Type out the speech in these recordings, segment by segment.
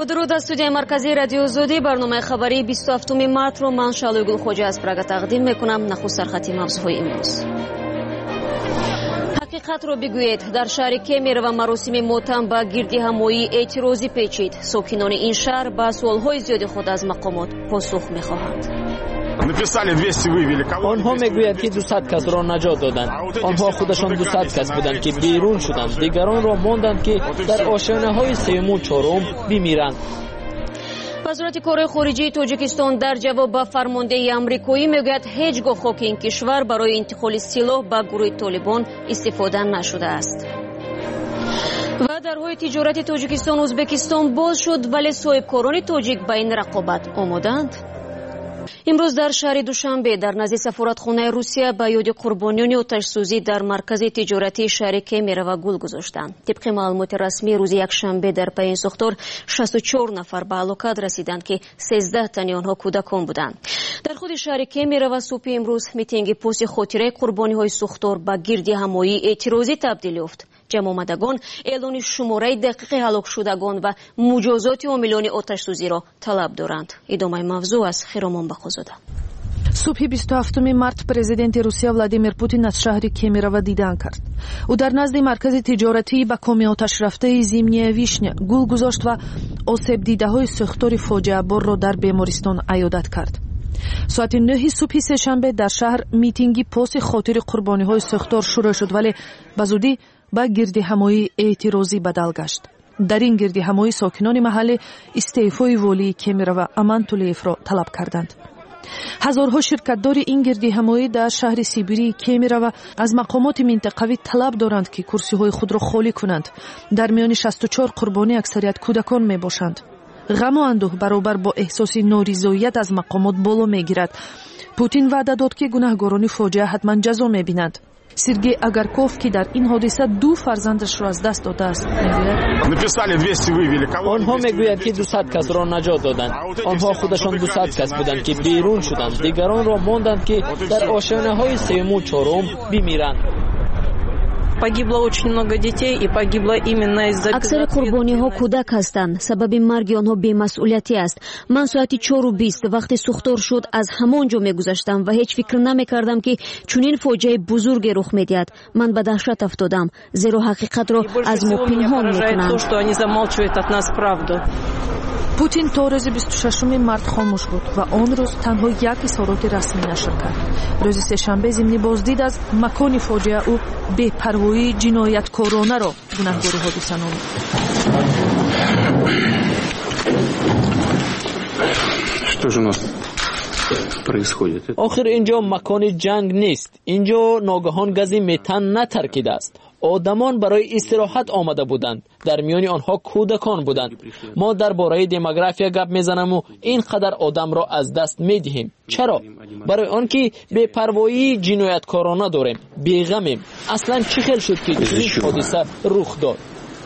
با درود از استودیوی مرکزی رادیو زودی برنامه خبری 27 مارس رو من شالوی گلخوجی از پراگ تقدیم میکنم. نخست سرخط موضوعهای امروز. حقیقت رو بگویید. در شهر کیمیر و مراسم ماتم با گردی همایی اعتراضی پیچید. ساکنان این شهر با سوالهای زیادی خود از مقامات پاسخ میخواهند. آنها میگویند که 200 کس را نجات دادند. آنها خودشان 200 کس بودند که بیرون شدند. دیگران را ماندند که در آشیانه‌های سوم و چهارم بمیرند. وزارت کار خارجه تاجیکستان در جواب به فرمانده آمریکایی میگوید هیچگاه خاک این کشور برای انتقال سلاح به گروه طالبان استفاده نشده است. و درهای تجارت تاجیکستان و ازبکستان باز شد ولی صاحبکاران تاجیک به این رقابت آمادند. امروز در شهر دوشنبه در نزد سفارتخانه روسیه به یاد قربانیان آتش‌سوزی در مرکز تجارتی شهر کیمیر و گل گذاشتند. طبق معلومات رسمی روز یکشنبه در پی این ساختار 64 نفر به هلاکت رسیدند که 13 تن آنها کودکان بودند. در خود شهر کیمیر و صبح امروز میتینگ پاس خاطره قربانی‌های ساختار به گردی همایی اعتراضی تبدیل یافت. جمع آمدگان اعلان شماره دقیق هلاک شدگان و مجازات عاملان آتش‌سوزی را طلب دارند. ادامه موضوع از خیرامان بخوزاده. صبح 27 مارس پرزیدنت روسیه ولادیمیر پوتین از شهر کیمیرو دیدن کرد. او در نزد مرکز تجارتی به کام آتش رفته زیمنی ویشنیا گل گذاشت و آسیب دیده‌های ساختار فاجعه بار را در بیمارستان عیادت کرد. ساعت 9 صبح سه‌شنبه در شهر میتینگی پاس خاطر قربانی‌های ساختار شروع شد ولی به زودی به گردی همایی اعتراضی بدل گشت. در این گردی همایی ساکنان محل استعفای والی کیمیرو و امان تولیف را طلب کردند. هزارها شرکت‌دار این گردی همایی در شهر سیبیری کیمیرو از مقامات منطقوی طلب دارند که کرسی‌های خود را خالی کنند. در میان 64 قربانی اکثریت کودکان میباشند. غم و اندوه برابر با احساس نارضایت از مقامات بالا میگیرد. پوتین وعده داد که گناهکاران فاجعه حتما جزا میبینند. سرگئی اگرکوف که در این حادثه 2 فرزندش را از دست داده است آنها میگویند که 200 کس را نجات دادند. آنها خودشان 200 کس بودند که بیرون شدند. دیگران را ماندند که در آشیانه‌های سوم و چهارم بمیرند. اکثر قربانی ها کودک هستند. سبب مرگ آنها بی‌مسئولیتی است. من ساعت 4:20 وقتی سوختار شد از همانجا میگذشتم و هیچ فکر نمیکردم که چنین فاجعه بزرگی رخ میدهد. من به دهشت افتادم زیرا حقیقت را از ما پنهان میکنند. پوتین تا روز 26 مارس خاموش بود و آن روز تنها یک اظهارات رسمی نشر کرد. روز سه‌شنبه ضمن بازدید از مکان فاجعه او بی‌پروایی جنایتکارانه را گناهکار حادثه نامید. آخر اینجا مکان جنگ نیست. اینجا ناگهان گازی متن نترکیده است. آدمان برای استراحت آمده بودند. در میان آنها کودکان بودند. ما درباره دموگرافی گپ میزنیم و اینقدر آدم را از دست میدهیم. چرا؟ برای آنکه بی‌پروایی جنایتکارانه داریم. بی‌غمیم. اصلا چه خیل شد که این حادثه رخ داد؟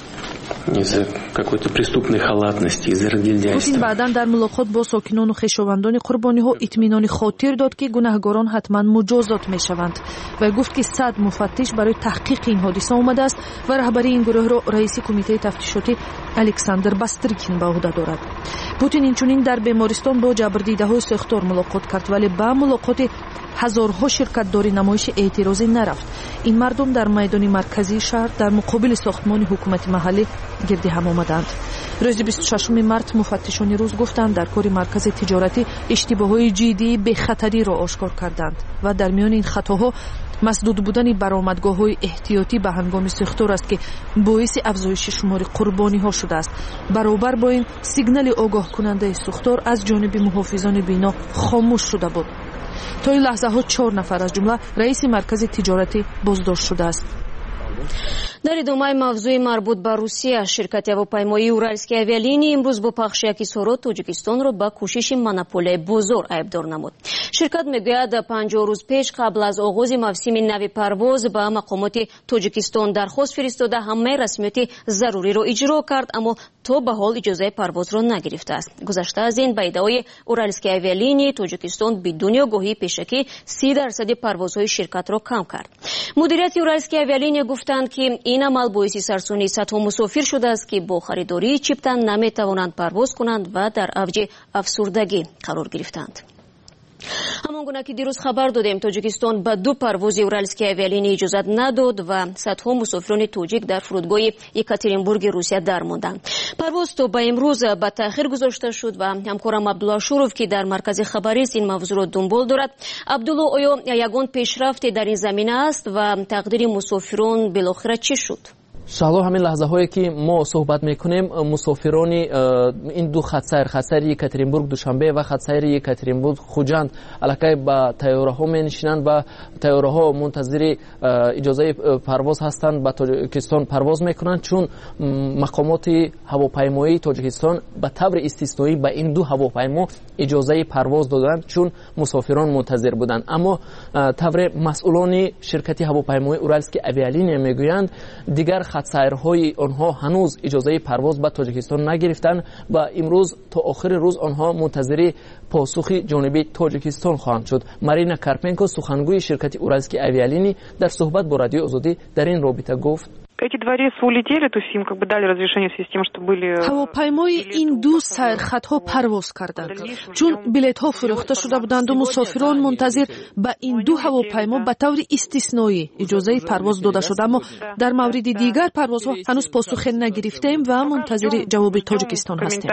پوتین بعداً در ملاقات با ساکنان و خویشاوندان قربانی‌ها اطمینان خاطر داد که گناهکاران حتما مجازات می‌شوند و گفت که 100 مفتش برای تحقیق این حادثه آمده است و رهبری این گروه را رئیس کمیته تفتیشاتی الکساندر باستریکین به عهده دارد. پوتین اینچنین در بیمارستان با جبردیده‌های ساختار ملاقات کرد ولی با ملاقات هزارها شرکت‌دار نمایش اعتراضی نرفت. این مردم در میدان مرکزی شهر در مقابل ساختمان حکومت محلی گردی هم آمدند. روز 26 مارس مفتشان روز گفتند در کار مرکز تجارتی اشتباهات جدی به خطری را آشکار کردند و در میان این خطاها مسدود بودن برآمدگاه‌های احتیاطی به هنگام ساختار است که باعث افزایش شمار قربانی‌ها شده است. برابر با این سیگنال آگاه کننده ساختار از جانب محافظان بینا خاموش شده بود. تا این لحظه ها 4 نفر از جمله رئیس مرکز تجارتی بازداشت شده است. در ادامه موضوع مربوط به روسیه، شرکت هواپیمایی اورالسکی авиалинии امروز با پخش اظهارات تاجیکستان را به کوشش مونوپولی بازار ایبدار نمود. شرکت میگوید 50 روز پیش قبل از آغاز موسم نو پرواز به مقامات تاجیکستان درخواست فرستاده همه رسمیات ضروری را اجرا کرد اما تا به حال اجازه پرواز را نگرفته است. گذشته از این به ادعای اورالسکی авиалинии تاجیکستان بدون آگاهی پیشکی 30% پروازهای شرکت را کم کرد. مدیریت یورالسکی авиалиния گفتند که این عمل باعث سرسونی صدها مسافر شده است که با خریداری چیپتن نمیتوانند پرواز کنند و در اوج افسردگی قرار گرفتند. همانگونه که دیروز خبر دادیم تاجیکستان به 2 پرواز یورالسکی авиалиния اجازت نداد و صدها مسافران تاجیک در فرودگاه یکاترینبورگ روسیه درماندند. پرواز تا به امروز به تأخیر گذاشته شد و همکارم عبدالله شوروف که در مرکز خبری است این موضوع را دنبال دارد. عبدالله، آیا یگان پیشرفتی در این زمینه است و تقدیر مسافران بالاخره چی شد؟ شالو همین لحظه هایی که ما صحبت میکنیم مسافران این 2 خط سیر یکاترینبورگ دوشنبه و خط سیر یکاترینبورگ خوجند الکی با طیاره ها می‌نشینند و طیاره ها منتظر اجازه پرواز هستند به تاجیکستان پرواز میکنند، چون مقامات هواپیمایی تاجیکستان به طور استثنایی به این 2 هواپیما اجازه پرواز دادند چون مسافران منتظر بودند. اما طور مسئولان شرکت هواپیمایی یورالسکی авиалиния میگویند دیگر خط‌سیرهای آنها هنوز اجازه پرواز به تاجیکستان نگرفتند و امروز تا آخر روز آنها منتظر پاسخ جانب تاجیکستان خواهند شد. مارینا کارپنکو سخنگوی شرکت یورالسکی авиалиния در صحبت با رادیو آزادی در این رابطه گفت эти 2 рейса улетели, то есть им как бы дали разрешение в связи с тем, что были هواپیمای این 2 سیرخطها پرواز کردند چون بلیط ها فروخته شده بودند و مسافران منتظر به این 2 هواپیما به طور استثنایی اجازه پرواز داده شده، اما در مورد دیگر پروازها هنوز پاسخ نگرفتیم و منتظر جواب تاجیکستان هستیم.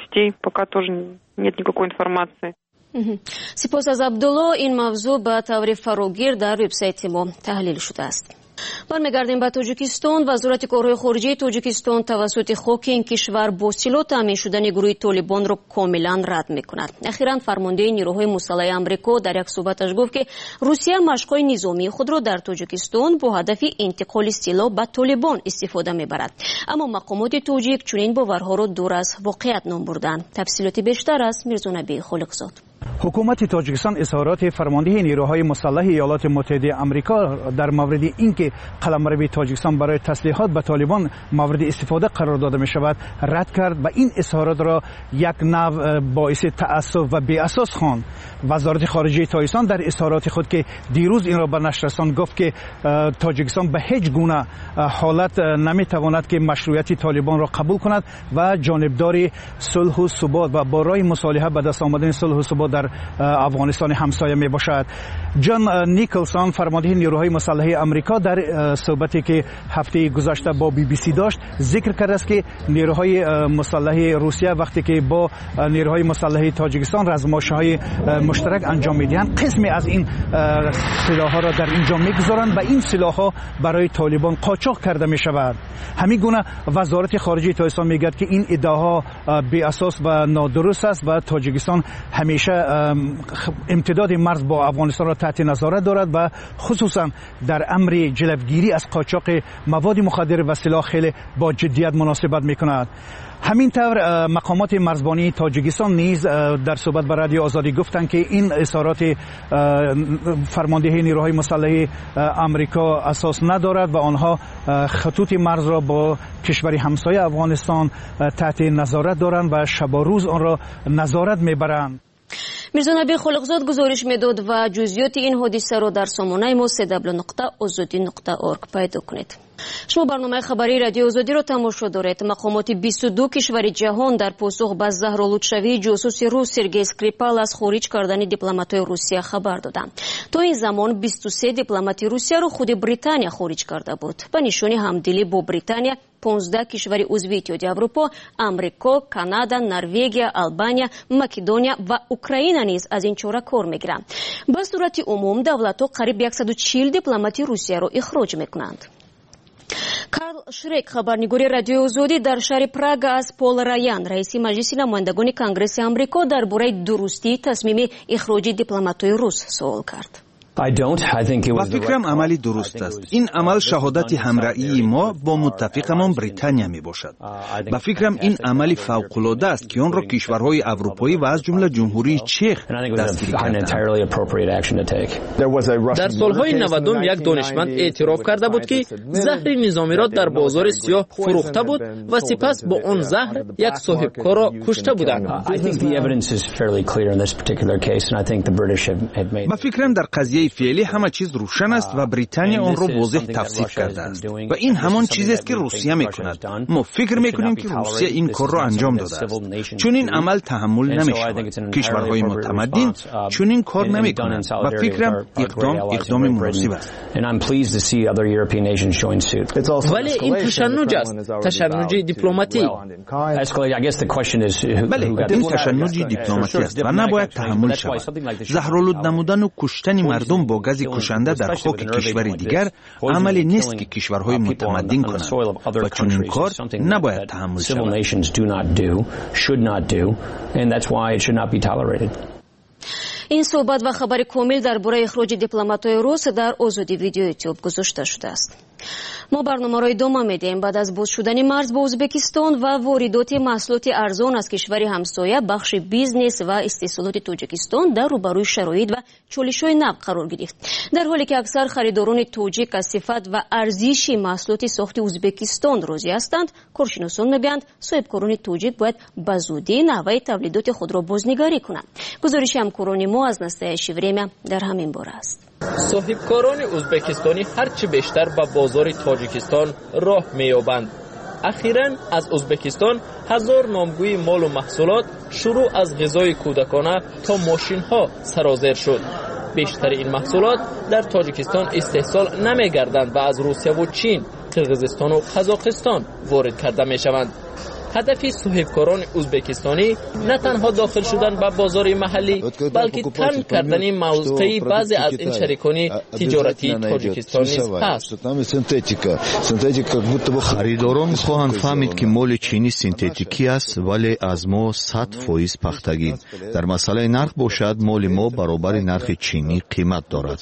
سپاس از عبدالله. این موضوع به طور فراگیر در وبسایت ما تحلیل شده است. برمیگردیم به تاجیکستان. وزارت کارهای خارجه تاجیکستان توسط خاک این کشور با سلاح تامین شدن گروه طالبان را کاملا رد میکند. اخیراً فرمانده نیروهای مسلح آمریکا در یک صحبتش گفت که روسیه مشق‌های نظامی خود را در تاجیکستان با هدف انتقال سلاح به طالبان استفاده میبرد. اما مقامات تاجیک چنین باورها را دور از واقعیت نام بردند. تفصیلات بیشتر از میرزا نبی خالقزاد. حکومت تاجیکستان اظهارات فرمانده نیروهای مسلح ایالات متحده آمریکا در مورد اینکه قلمرو تاجیکستان برای تسلیحات به طالبان مورد استفاده قرار داده می شود رد کرد و این اظهارات را یک نوع باعث تأسف و بی اساس خواند. وزارت خارجه تاجیکستان در اظهارات خود که دیروز این را به نشر رساند گفت که تاجیکستان به هیچ گونه حالت نمی تواند که مشروعیت طالبان را قبول کند و جانبدار صلح و ثبات و با راه مصالحه به دست آمدن صلح و ثبات در افغانستان همسایه می باشد. جان نیکلسون فرمانده نیروهای مسلح آمریکا در صحبتی که هفته گذشته با BBC داشت ذکر کرده است که نیروهای مسلح روسیه وقتی که با نیروهای مسلح تاجیکستان رزمایش‌های مشترک انجام میدهند قسمی از این سلاح‌ها را در اینجا میگذارند و این سلاح‌ها برای طالبان قاچاق کرده می شود. همین گونه وزارت خارجه تاجیکستان میگوید که این ادعاها بی اساس و نادرست است و تاجیکستان همیشه امتداد مرز با افغانستان را تحت نظارت دارد و خصوصا در امر جلوگیری از قاچاق مواد مخدر و سلاح خیلی با جدیت مناسبت میکند. همینطور مقامات مرزبانی تاجیکستان نیز در صحبت با رادیو آزادی گفتند که این اظهارات فرمانده نیروهای مسلح آمریکا اساس ندارد و آنها خطوط مرز را با کشور همسایه افغانستان تحت نظارت دارند و شب و روز آن را نظارت میبرند. میرزا نبی خالقزاد گزارش میداد و جزئیات این حادثه را در سامانه ما www.azadi.org پیدا کنید. شما برنامه خبری رادیو آزادی را تماشا دارید. مقامات 22 کشور جهان در پاسخ به زهرآلودشوی جاسوس روس سرگئی اسکریپال از خارج کردن دیپلمات‌های روسیه خبر دادند. تا این زمان 23 دیپلمات روسیه را خود بریتانیا خارج کرده بود. به نشان همدلی با بریتانیا 15 کشور عضو اتحادیه اروپا، آمریکا، کانادا، نروژ، آلبانیا، مکدونیا و اوکراین نیز از این چاره کار میگیرند. به صورت عموم دولت‌ها قریب 140 دیپلمات روسیه را اخراج میکنند. کارل شرک خبرنگار رادیو آزادی در شهر پراگ از پول رایان رئیس مجلس نمایندگان کنگره آمریکا درباره درستی تصمیم اخراج دیپلمات‌های روس سوال کرد. با فکرم عملی درست است. این عمل شهادت همرأیی ما با متفقمان بریتانیا می باشد. با فکرم این عملی فوق‌العاده است که آن را کشورهای اروپایی و از جمله جمهوری چک دستگیری کردند. در سالهای 90 یک دانشمند اعتراف کرده بود که زهر نظامی را در بازار سیاه فروخته بود و سپس با آن زهر یک صاحبکار را کشته بودند. با فکرم در قضیه نتیجه فعلی همه چیز روشن است و بریتانیا آن را واضح توصیف کرده است و این همان چیزی است که روسیه میکند. ما فکر میکنیم که روسیه این کار را انجام داده است. چون این عمل تحمل نمیشود. کشورهای متمدن چون این کار نمیکنند و فکرم اقدام مناسب است. ولی این تشنج است، تشنج دیپلماتی. بله، این تشنج دیپلماتی است و نباید تحمل شود. زهرآلود نمودن و کشتن مردم با گاز کشنده در خاک کشور دیگر عملی نیست که کشورهای متمدن کنند و چون این کار نباید تحمل شود. این صحبت و خبر کامل درباره اخراج دیپلمات‌های روس در آزادی ویدیو یوتیوب گذاشته شده است. ما برنامه را ادامه میدیم. بعد از باز شدن مرز با ازبکستان و واردات محصولات ارزان از کشور همسایه، بخش بیزنس و استحصالات تاجیکستان در روبروی شرایط و چالش‌های نقد قرار گرفت. در حالی که اکثر خریداران تاجیک از صفت و ارزش محصولات ساخت ازبکستان راضی هستند، کارشناسان میگویند صاحبکاران تاجیک باید به زودی نحوه تولیدات خود را بازنگری کنند. گزارش همکاران ما از نستایش وریمه در همین باره است. صاحبکاران ازبکستانی هرچی بیشتر به بازار تاجیکستان راه می‌یابند. اخیراً از ازبکستان هزار نامگوی مال و محصولات شروع از غذای کودکانه تا ماشین‌ها سرازیر شد. بیشتر این محصولات در تاجیکستان استحصال نمی‌گردند و از روسیه و چین، قرقیزستان و قزاقستان وارد کرده می‌شوند. هدف صاحبکاران ازبکستانی نه تنها داخل شدن به بازار محلی، بلکه تنگ کردن موقع بعضی از این شریکان تجارتی تاجیکستانی است. خریداران خواهند فهمید که مال چینی سنتتیکی است، ولی از ما 100% پختگی. در مسئله نرخ باشد، مال ما برابر نرخ چینی قیمت دارد.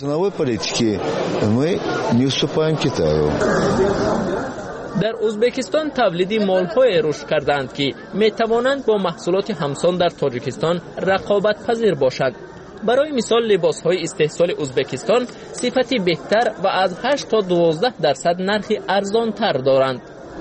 در ازبکستان تولیدی مال‌های رشد کردند که می‌توانند با محصولات همسان در تاجیکستان رقابت پذیر باشند. برای مثال لباس‌های استحصال ازبکستان صفتی بهتر و از 8 تا 12% نرخ ارزان‌تر دارند.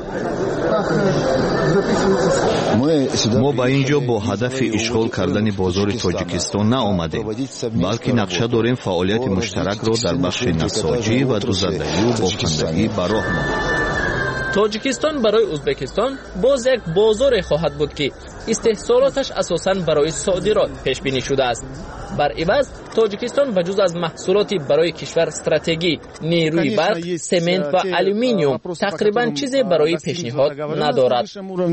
ما با اینجا با هدف اشغال کردن بازار تاجیکستان نه آمدیم، بلکه نقشه داریم فعالیت مشترک را در بخش نساجی و دوزدهی و بافندگی به راه ماند. تاجیکستان برای ازبکستان باز یک بازار خواهد بود که استحصالاتش اساساً برای صادرات پیش بینی شده است. بر عوض تاجیکستان بجز از محصولاتی برای کشور استراتژی، نیروی برق، سمنت و آلومینیوم تقریباً چیزی برای پیشنهاد ندارد.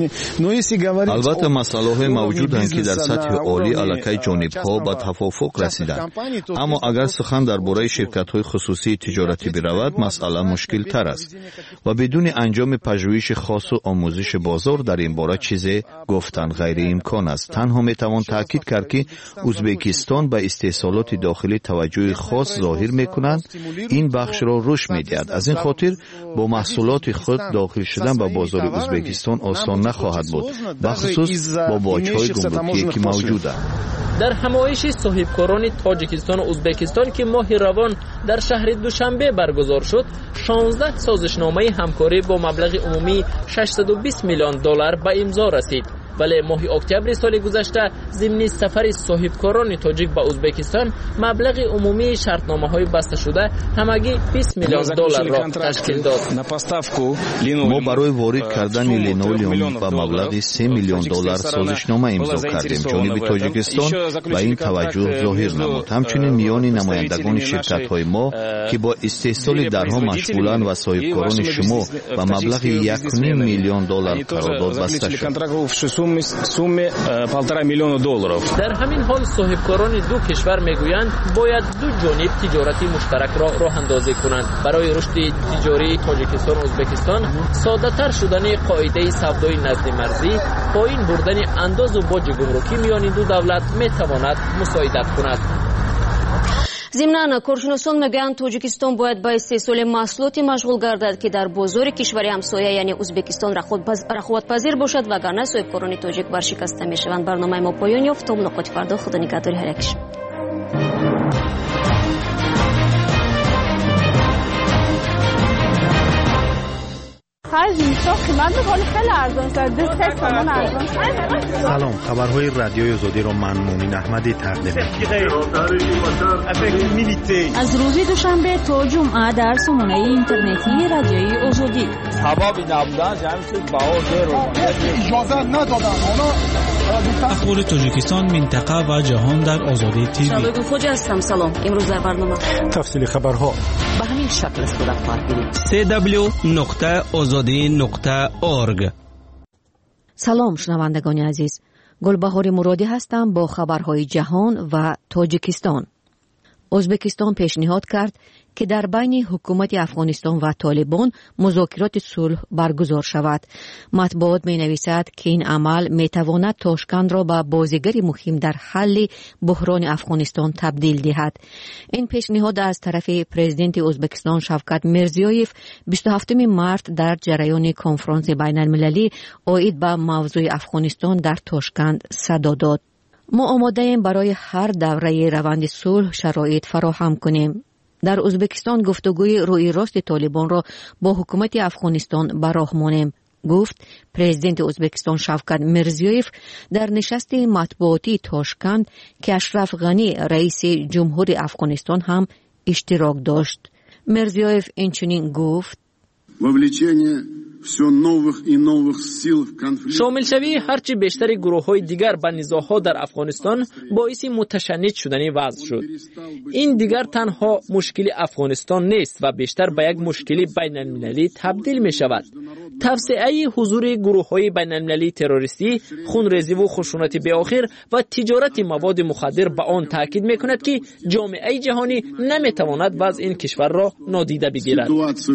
البته مسائل موجودند که در سطح عالی علاقه جانب‌ها به توافق رسیدند، اما اگر سخن درباره شرکت‌های خصوصی تجارتی برود، مسئله مشکل تر است و بدون انجام پژوهش خاص و آموزش بازار در این باره چیزی گفتن غیر امکان است. تنها میتوان تاکید کرد که ازبکستان به استحصالات داخلی توجه خاص ظاهر میکنند. این بخش را رشد میدهد. از این خاطر با محصولات خود داخل شدن به بازار ازبکستان آسان نخواهد بود، بخصوص با باج‌های گمرکی که موجودند. در همایش صاحبکاران تاجیکستان و ازبکستان که ماه روان در شهر دوشنبه برگزار شد، 16 سازشنامه همکاری با مبلغ عمومی $620 میلیون به امضا رسید. ولی ماه اکتبر سال گذشته ضمن سفر صاحبکاران تاجیک به ازبکستان مبلغ عمومی شرطنامه‌های بسته شده همگی $20 میلیون را تشکیل داد. ما برای وارد کردن لینولئوم به مبلغ $3 میلیون سازشنامه امضا کردیم. جانب تاجیکستان به این توجه ظاهر نمود. همچنین میان نمایندگان شرکت‌های ما که با استحصال درها مشغولند و صاحبکاران شما به مبلغ $1.5 میلیون قرارداد بسته شد. $1.5 میلیون. در همین حال صاحبکاران دو کشور میگویند باید دو جانب تجارتی مشترک را راه اندازی کنند. برای رشد تجاری تاجیکستان و ازبکستان ساده تر شدن قاعده سودای نزد مرزی، پایین بردن انداز و باج گمرکی میان دو دولت میتواند مساعدت کند. ضمناً کارشناسان میگویند تاجیکستان باید با استحصال محصولاتی مشغول گردد که در بازار کشور همسایه یعنی ازبکستان رقابت پذیر باشد، وگرنه صاحبکاران تاجیک ورشکسته میشوند. برنامه ما پایان یافت. تا ملاقات فردا. خدا نگهدار هر یک. Hi از اینجا قیمت می‌کنه خیلی ارزان شده 3 تومن ارزان. سلام، خبرهای رادیوی آزادی رو من مومن احمدی تقدیم می‌کنم. از روز دوشنبه تا جمعه در سامانه اینترنتی رادیوی آزادی. سبب نبودن جمعیت باور اجازه ندادن. اخبار تاجیکستان، منطقه و جهان در آزادی تیوی. شبکه خوج هستم. سلام. امروز در برنامه تفصیل خبرها به همین شکل است. در پارگیری www.azadi.org. سلام شنوندگان عزیز. گلبهار مرادی هستم با خبرهای جهان و تاجیکستان. ازبکستان پیشنهاد کرد که در بین حکومت افغانستان و طالبان مذاکرات صلح برگزار شود. مطبوعات می نویسد که این عمل می تواند تاشکند را به بازیگری مهم در حل بحران افغانستان تبدیل دهد. این پیشنهاد از طرف پرزیدنت ازبکستان شوکت میرزیویف 27 مارس در جریان کنفرانس بین المللی عاید به موضوع افغانستان در تاشکند صدا داد. ما آماده ایم برای هر دوره روند صلح شرایط فراهم کنیم. در ازبکستان گفتگوی روی راست طالبان را با حکومت افغانستان به راه مانیم، گفت پرزیدنت ازبکستان شوکت میرزیویف در نشست مطبوعاتی تاشکند که اشرف غنی رئیس جمهور افغانستان هم اشتراک داشت. میرزیویف اینچنین گفت: شامل شوی هرچی بیشتر گروه‌های دیگر به نزاع‌ها در افغانستان باعث متشنج شدن وضع شد. این دیگر تنها مشکل افغانستان نیست و بیشتر به یک مشکل بین‌المللی تبدیل می‌شود. توسعه حضور گروه‌های بین‌المللی تروریستی، خونریزی و خشونت بی‌آخر و تجارت مواد مخدر به آن تاکید می‌کند که جامعه جهانی نمی‌تواند وضع این کشور را نادیده بگیرد.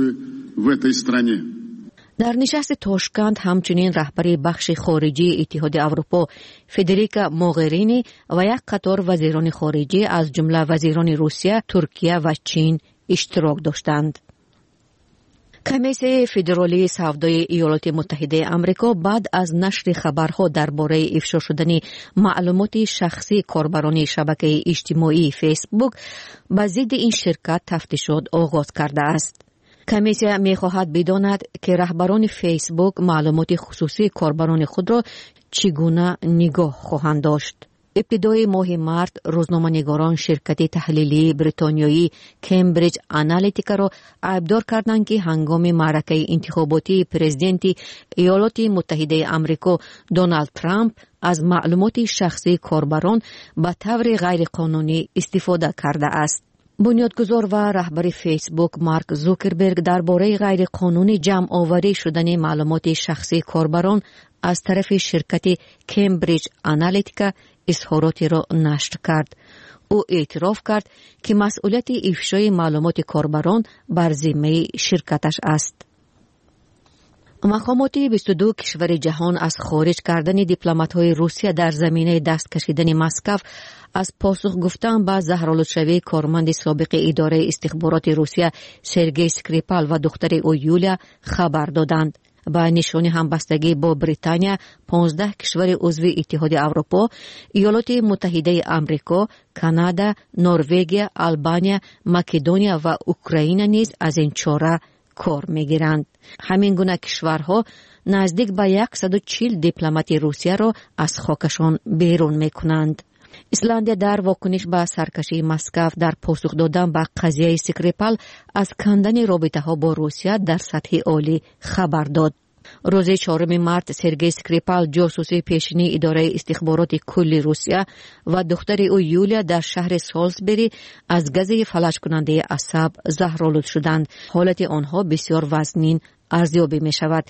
در نشست تاشکند همچنین رهبر بخش خارجی اتحاد اروپا فدریکا موغرینی و یک قطار وزیران خارجه از جمله وزیران روسیه، ترکیه و چین اشتراک داشتند. کمیسیون فدرالی سودای ایالات متحده آمریکا بعد از نشر خبرها درباره افشا شدن معلومات شخصی کاربران شبکه اجتماعی فیسبوک به ضد این شرکت تفتیشات آغاز کرده است. کمیسیون می‌خواهد بداند که رهبران فیسبوک معلومات خصوصی کاربران خود را چگونه نگاه خواهند داشت. ابتدای ماه مارس روزنامه‌نگاران شرکت تحلیلی بریتانیایی کمبریج آنالیتیکا را عیبدار کردند که هنگام معرکه انتخاباتی پرزیدنت ایالات متحده آمریکا دونالد ترامپ از معلومات شخصی کاربران به طور غیرقانونی استفاده کرده است. بنیادگذار و رهبر فیسبوک مارک زوکربرگ درباره غیرقانونی جمع آوری شدن معلومات شخصی کاربران از طرف شرکت کمبریج آنالیتیکا اظهاراتی را نشر کرد. او اعتراف کرد که مسئولیت افشای معلومات کاربران بر ذمه شرکتش است. مقامات 22 کشور جهان از خارج کردن دیپلمات‌های روسیه در زمینه دست کشیدن مسکو از پاسخ گفتن به زهرآلودشوی کارمند سابق اداره استخبارات روسیه سرگئی اسکریپال و دختر او یولیا خبر دادند. با نشان همبستگی با بریتانیا 15 کشور عضو اتحاد اروپا، ایالات متحده آمریکا، کانادا، نروژ، آلبانیا، مقدونیا و اوکراین نیز از این چاره کار میگیرند. همین گونه کشورها نزدیک به 140 دیپلمات روسیه را از خاکشان بیرون میکنند. ایسلندیا در واکنش به سرکشی مسکو در پاسخ دادن به قضیه اسکریپال از کندن رابطه ها با روسیه در سطح عالی خبر داد. روز 4 مارس سرگئی اسکریپال جاسوس پیشینی اداره استخبارات کل روسیه و دختر او یولیا در شهر سالزبری از گاز فلج کننده عصب زهرآلود شدند. حالت آنها بسیار وزنین ارزیابی می شود.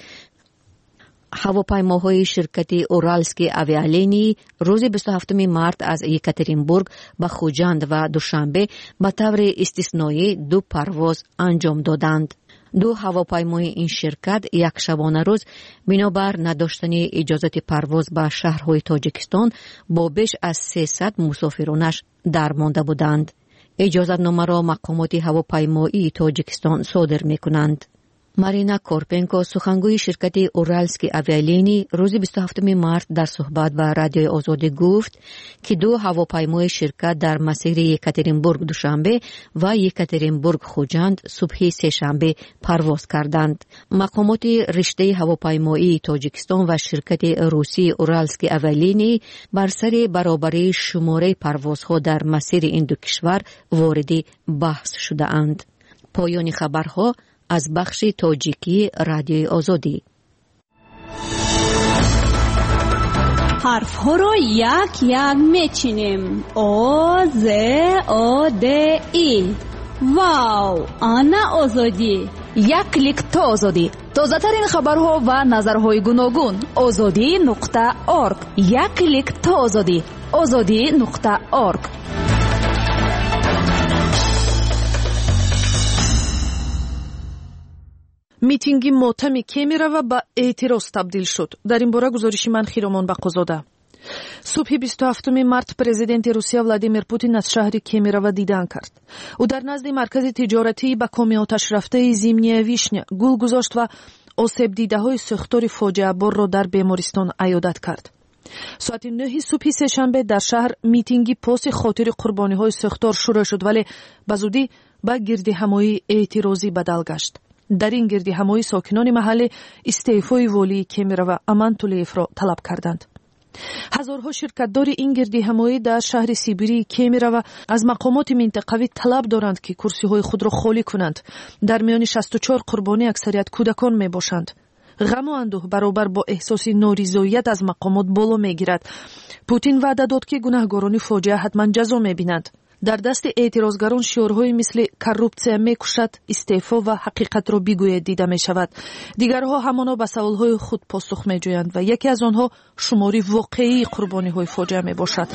هواپیماهای شرکت اورالسکی آویالینی روز 27 مارس از یکاترینبورگ به خوجند و دوشنبه به طور استثنایی 2 پرواز انجام دادند. 2 هواپیمای این شرکت یک شبانه روز بنابر نداشتن اجازت پرواز به شهرهای تاجیکستان با بیش از 300 مسافرانش درمانده بودند. اجازت نامه را مقامات هواپیمایی تاجیکستان صادر می کنند. марина корпенко сухангӯи ширкати уральски авиалини рӯзи 27 март дар суҳбат ба радиои озодӣ гуфт ки 2 ҳавопаймои ширкат дар масири екатеринбург душанбе ва екатеринбург хуҷанд субҳи сешанбе парвоз карданд. мақомоти риштаи ҳавопаймоии тоҷикистон ва ширкати русии уральски авиалини бар сари баробарии шумораи парвозҳо дар масири ин ду кишвар вориди баҳс шудаанд. поёни хабарҳо از بخش تاجیکی رادیوی آزادی. حرف ها رو یک یک میچینیم. آ ز آ د ای. واو، آنا آزادی. یک کلیک تا آزادی. تازه ترین خبرها و نظرهای گوناگون. azadi.org. یک کلیک تا آزادی. azadi.org. митинги мотами Кемирова ба эътироз табдил шуд. дар ин бора гузориши ман Хиромон Бақозода. субҳи 27 март президенти Русия Владимир Путин аз шаҳри Кемирова дидан кард. ӯ дар назди маркази тиҷоратии ба коми оташрафтаи Зимняя вишня гул гузошт ва осебдидаҳои сӯхтори фоҷиаборро дар бемористон аёдат кард. соати 9 субҳи сешанбе дар шаҳр митинги поси хотири қурбониҳои сӯхтор шурӯъ шуд, вале ба зудӣ ба гирдиҳамоии эътирозӣ бадал гашт. дар ин гирдиҳамоӣ сокинони маҳаллӣ истеъфои волии Кемирова Аман Тулеевро талаб карданд. ҳазорҳо ширкатдори ин гирдиҳамоӣ дар шаҳри Сибирии Кемирова аз мақомоти минтақавӣ талаб доранд ки курсиҳои худро холӣ кунанд. дар миёни 64 қурбонӣ аксарият кӯдакон мебошанд. ғаму андӯҳ баробар бо эҳсоси норизоият аз мақомот боло мегирад. Путин ваъда дод ки гунаҳгорони фоҷиа ҳатман ҷазо мебинанд. дар дасти эътирозгарон шиорҳои мисли коррупсия мекушад, истеъфо ва ҳақиқатро бигӯед дида мешавад. дигарҳо ҳамоно ба саволҳои худ посух меҷӯянд ва яке аз онҳо шумори воқеии қурбониҳои фоҷиа мебошад.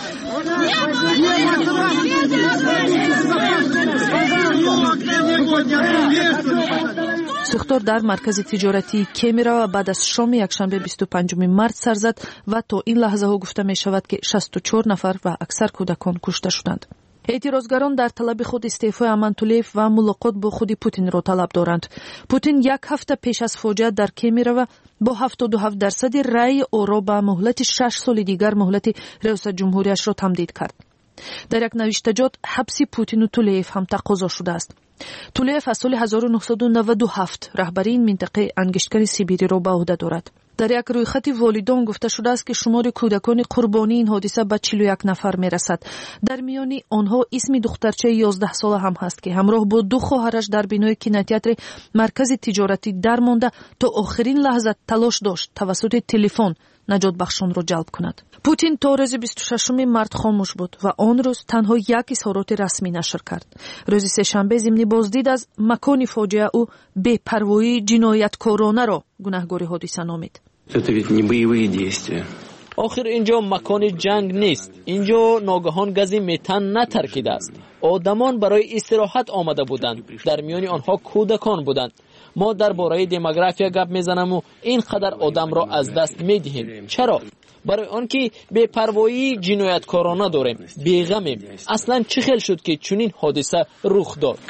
сӯхтор дар маркази тиҷоратии Кемирова баъд аз шоми якшанбе 25 март сар зад ва то ин лаҳзаҳо гуфта мешавад ки 64 нафар ва аксар кӯдакон кушта шуданд. эътирозгарон дар талаби худ истеъфои Аман Тулеев ва мулоқот бо худи Путинро талаб доранд. Путин як ҳафта пеш аз фоҷиа дар Кемирова бо 77% раъи оро ба муҳлати 6 соли дигар муҳлати риёсатҷумҳурияшро тамдид кард. дар як навиштаҷот ҳабси Путину Тулеев ҳам тақозо шудааст. Тулеев аз соли 1997 раҳбарии ин минтақаи ангишткани Сибириро ба ӯҳда дорад. дар як рӯйхати волидон гуфта шудааст ки шумори кӯдакони қурбонии ин ҳодиса ба 41 нафар мерасад. дар миёни онҳо исми духтарчаи 11 сола ҳам ҳаст ки ҳамроҳ бо 2 хоҳараш дар бинои кинотеатри маркази тиҷоратӣ дармонда то охирин лаҳза талош дошт тавассути телефон наҷотбахшонро ҷалб кунад. Путин то рӯзи 26 март хомӯш буд ва он рӯз танҳо як изҳороти расмӣ нашр кард. рӯзи сешанбе зимни боздид аз макони фоҷиа ӯ бепарвоии ҷинояткоронаро гунаҳгори ҳодиса номид. Это ведь не боевые действия. آخر اینجا مکان جنگ نیست. اینجا ناگهان گازی متن نترکیده است. آدمان برای استراحت آمده بودند. در میان آنها کودکان بودند. ما درباره دموگرافیا گپ میزنیم و اینقدر آدم را از دست میدهیم. چرا؟ برای آنکه بی‌پروایی جنایتکارانه داریم، بی‌غمیم. اصلا چه خیل شد که چنین حادثه رخ داد؟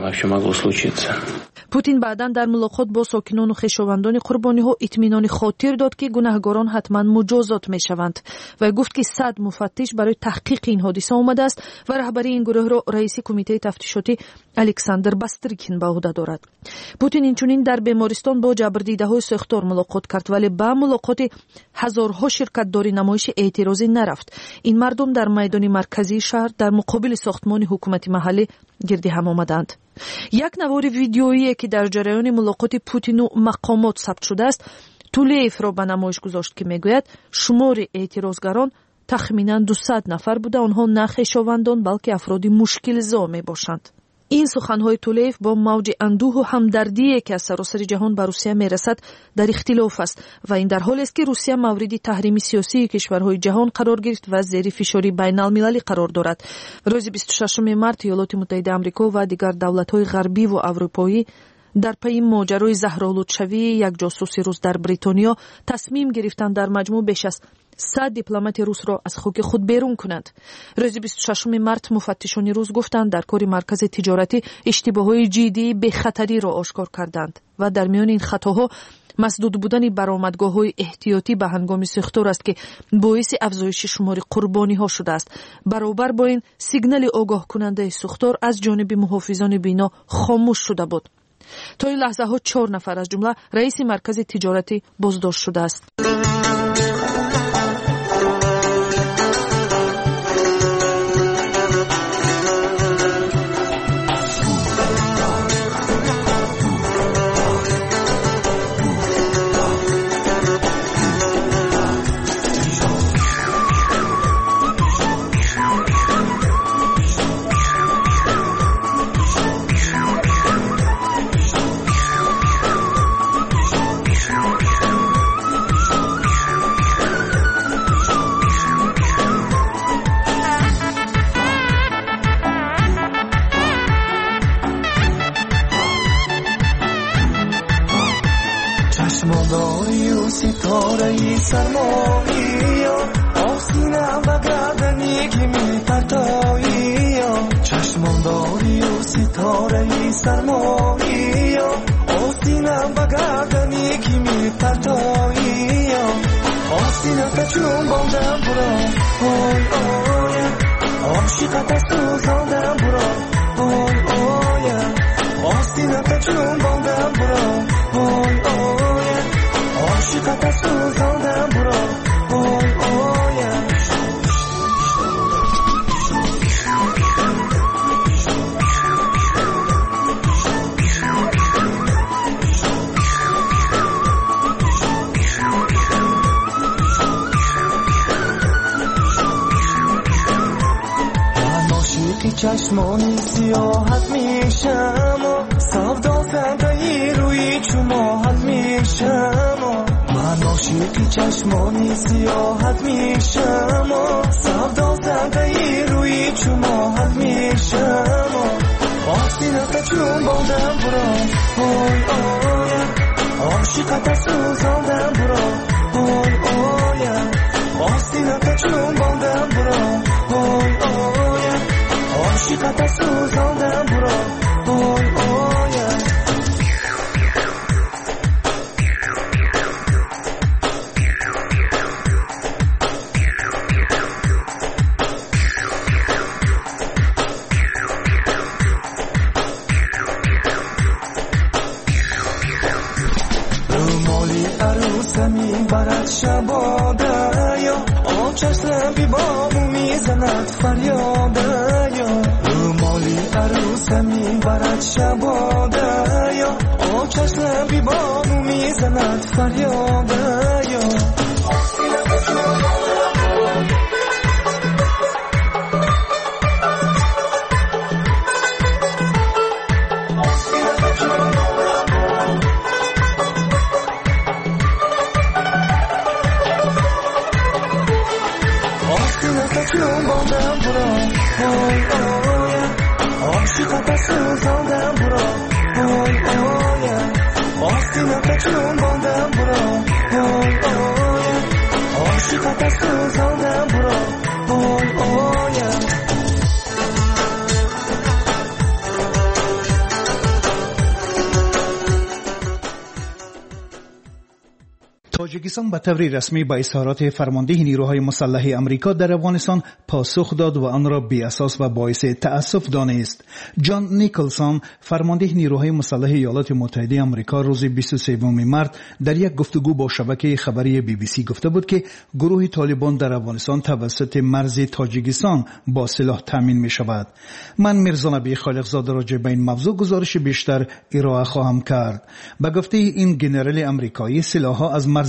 پوتین بعداً در ملاقات با ساکنان و خویشاوندان قربانی‌ها اطمینان خاطر داد که گناهکاران حتما مجازات میشوند و گفت که 100 مفتش برای تحقیق این حادثه آمده است و رهبری این گروه را رئیس کمیته تفتیشاتی الکساندر باستریکین به عهده دارد. پوتین اینچنین در بیمارستان با جبردیده‌های سختار ملاقات کرد، ولی با ملاقات هزارها شرکت‌داری نمایش اعتراضی نرفت. این مردم در میدان مرکزی شهر در مقابل ساختمان حکومتی محلی گردی هم آمدند. یک نوار ویدیویی که در جریان ملاقات پوتین و مقامات ثبت شده است، تولیف را به نمایش گذاشت که میگوید شمار اعتراضگران تخمینا 200 نفر بوده، آنها نه خویشاوندان بلکه افراد مشکل زا میباشند. این سخنهای تولیف با موج اندوه و همدردی که از سراسر جهان به روسیه میرسد در اختلاف است و این در حالی است که روسیه مورد تحریم سیاسی کشورهای جهان قرار گرفت و زیر فشاری بین المللی قرار دارد. روز 26 مارت ایالات متحده آمریکا و دیگر دولت‌های غربی و اروپایی در پی ماجرای زهرآلودشوی یک جاسوس روس در بریتانیا تصمیم گرفتند در مجموع بیش از 100 دیپلمات روس را از خاک خود بیرون کنند. روز 26 مارس مفتشان روس گفتند در کار مرکز تجارتی اشتباهات جدی به خطری را آشکار کردند و در میان این خطاها مسدود بودن برآمدگاه‌های احتیاطی به هنگام ساختار است که باعث افزایش شمار قربانی‌ها شده است. برابر با این سیگنال آگاه کننده ساختار از جانب محافظان بینا خاموش شده بود. تا این لحظه ها 4 نفر از جمله رئیس مرکز تجارتی بازداشت شده است. چشمانداری و ستاره سرمایی آسینم و گردنی که می پرتایی چشمانداری و ستاره سرمایی آسینم و گردنی که می پرتایی آسینت چون باندم برا آی آی عاشقت سوزاندم برا آی آی آسینت چون باندم برا آی آی عاشقت سوزاندم برا آی آی من عاشق چشمانی سیاحت میشم و سودا زنده روی چماحت میشم من عاشق چشمانی سیاحت میشم و سودا زنده روی چماحت میشم آسینت چون باندم برا آی آی عاشقت سوزاندم برا آی آی آسینت چون باندم برا آی آی عاشقت سوزاندم برا آی آی برد شباده یا آبچش لبی بامو میزند فریاده یا رومالی عروسمی برد شباده یا آبچش لبی بامو میزند فریاده یا چون باندم برا آی آی عاشقت سوزاندم برا آی آی آسینت چون باندم برا آی آی عاشقت سوزاندم برا آی آی تاجیکستان به طور رسمی به اظهارات فرمانده نیروهای مسلح آمریکا در افغانستان پاسخ داد و آن را بی اساس و باعث تأسف دانست. جان نیکلسون فرمانده نیروهای مسلح ایالات متحده آمریکا روز 23 مارس در یک گفتگو با شبکه خبری BBC گفته بود که گروه طالبان در افغانستان توسط مرز تاجیکستان با سلاح تامین می شود. من میرزا نبی خالقزاده راجع به این موضوع گزارش بیشتر ارائه خواهم کرد. به گفته این گنرال آمریکایی سلاح‌ها از مرز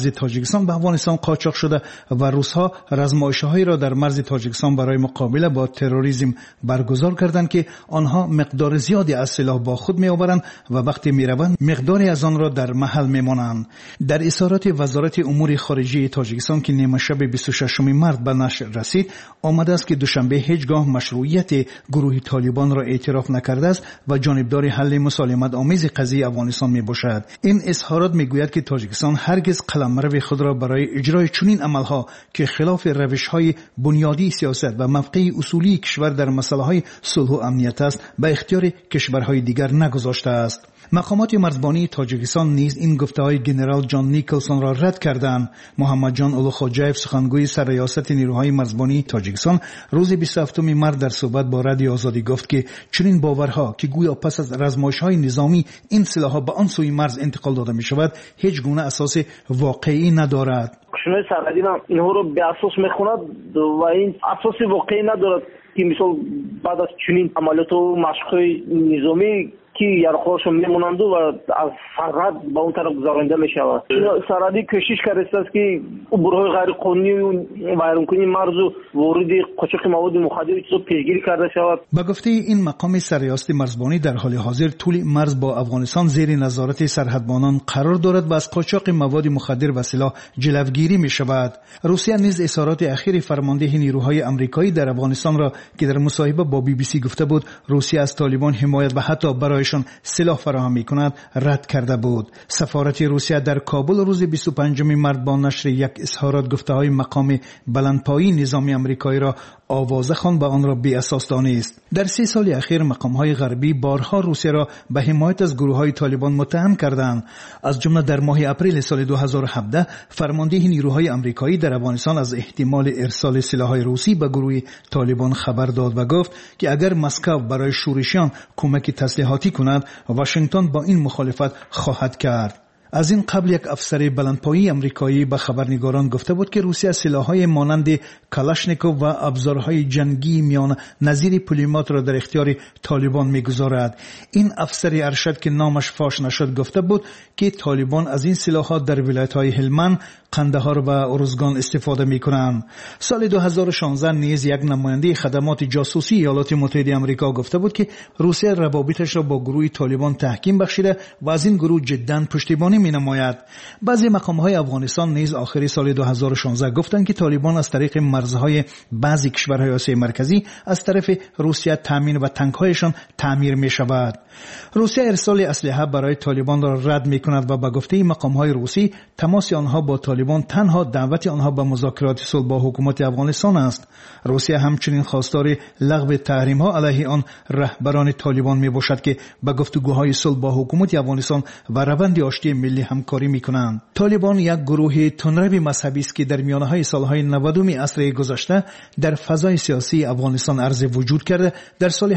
مرز تاجیکستان به افغانستان قاچاق شده و روس‌ها رزمایش‌هایی را در مرز تاجیکستان برای مقابله با تروریسم برگزار کردند که آنها مقدار زیادی از سلاح با خود می‌آورند و وقتی می‌روند مقداری از آن را در محل می‌مانند. در اظهارات وزارت امور خارجه تاجیکستان که نیمه شب 26 مارس به نشر رسید آمده است که دوشنبه هیچگاه مشروعیت گروه طالبان را اعتراف نکرده است و جانبدار حل مسالمت آمیز قضیه افغانستان میباشد. این اظهارات میگوید که تاجیکستان هرگز قلمرو خود را برای اجرای چنین عملها که خلاف روش‌های بنیادی سیاست و موقع اصولی کشور در مسائل صلح و امنیت است به اختیار کشورهای دیگر نگذاشته است. مقامات مرزبانی تاجیکستان نیز این گفته‌های جنرال جان نیکلسون را رد کردند. محمد جان اولوخوجایف سخنگوی سرریاست نیروهای مرزبانی تاجیکستان روز 27 مارس در صحبت با رادیو آزادی گفت که چنین باورها که گویا پس از رزمایش‌های نظامی این سلاح‌ها به آن سوی مرز انتقال داده می‌شود هیچ گونه اساس واقعی ندارد. شنو سرحدی اینها رو به اساس می‌خواند و این اساس واقعی ندارد که مثلا بعد از چنین عملیات و مشق‌های نظامی که یارخوشم میمونند و از سرحد به اون طرف گذرانده میشود. سرحدی کوشش کرده است که گروه‌های غیر قانونی و ویرانکنی مرز و ورود قاچاق مواد مخدر رو پیگیری کرده شود. با گفته این مقام سرریاست مرزبانی در حال حاضر طول مرز با افغانستان زیر نظارت سرحدبانان قرار دارد و از قاچاق مواد مخدر و سلاح جلوگیری می شود. روسیه نیز اظهارات اخیر فرمانده نیروهای آمریکایی در افغانستان را که در مصاحبه با BBC گفته بود روسیه از طالبان حمایت و حتی برای سلاح فراهم می‌کند رد کرده بود. سفارت روسیه در کابل روز 25 مارس با نشر یک اظهارات گفته‌های مقام بلندپایی نظامی آمریکایی را آوازه خواند و آن را بی اساس دانست. در 3 سال اخیر مقام‌های غربی بارها روسیه را به حمایت از گروه‌های طالبان متهم کردند. از جمله در ماه اپریل سال 2017 فرمانده نیروهای آمریکایی در افغانستان از احتمال ارسال سلاح‌های روسی به گروه طالبان خبر داد و گفت که اگر مسکو برای شورشیان کمک تسلیحاتی کند واشنگتن با این مخالفت خواهد کرد. از این قبل یک افسر بلندپایی آمریکایی به خبرنگاران گفته بود که روسیه سلاح‌های مانند کلاشنیکوف و ابزارهای جنگی میان نظیر پولمات را در اختیار طالبان می‌گذارد. این افسر ارشد که نامش فاش نشد گفته بود که طالبان از این سلاح‌ها در ولایت‌های هلمند، قندهار و ارزگان استفاده می‌کنند. سال 2016 نیز یک نماینده خدمات جاسوسی ایالات متحده آمریکا گفته بود که روسیه روابطش را با گروه طالبان تحکیم بخشیده و از این گروه جداً پشتیبانی می‌نماید. بعضی مقام‌های افغانستان نیز آخر سال 2016 گفتند که طالبان از طریق مرزهای بعضی کشورهای آسیای مرکزی از طرف روسیه تامین و تانک‌هایشان تعمیر می‌شود. روسیه ارسال اسلحه برای طالبان را رد می‌کند و به گفته مقام‌های روسی تماس آنها با طالبان تنها دعوت آنها به مذاکرات صلح با حکومت افغانستان است. روسیه همچنین خواستار لغو تحریم‌ها علیه آن رهبران طالبان میباشد که به گفتگوهای صلح با حکومت افغانستان و روند آشتی ملی همکاری میکنند. طالبان یک گروه تندرو مذهبی است که در میانه‌های سالهای 90 عصر گذشته در فضای سیاسی افغانستان عرض وجود کرده. در سال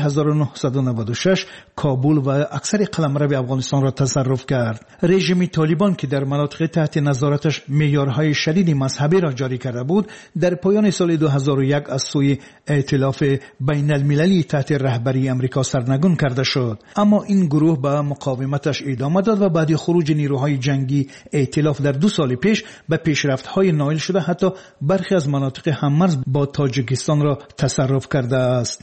1996 کابل و اکثر قلمرو افغانستان را تصرف کرد. رژیم طالبان که در مناطق تحت نظارتش معیارهای شدید مذهبی را جاری کرده بود در پایان سال 2001 از سوی ائتلاف بین المللی تحت رهبری آمریکا سرنگون کرده شد. اما این گروه به مقاومتش ادامه داد و بعد خروج نیروهای جنگی ائتلاف در 2 سال پیش به پیشرفت‌های نائل شده حتی برخی از مناطق هممرز با تاجیکستان را تصرف کرده است.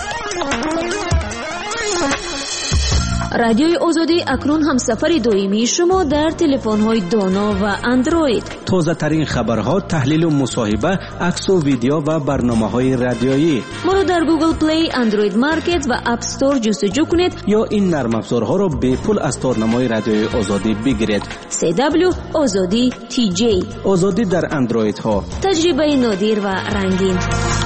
رادیوی آزادی اکنون هم سفر دائمی شما در تلفن‌های دانا و اندروید. تازه ترین خبرها، تحلیل و مصاحبه، عکس و ویدیو و برنامه‌های رادیویی. ما را در گوگل پلی، اندروید مارکت و اپ استور جستجو کنید یا این نرم افزارها را به پول از تارنمای رادیوی آزادی بگیرید. CW آزادی TJ. آزادی در اندروید ها. تجربه نادر و رنگین.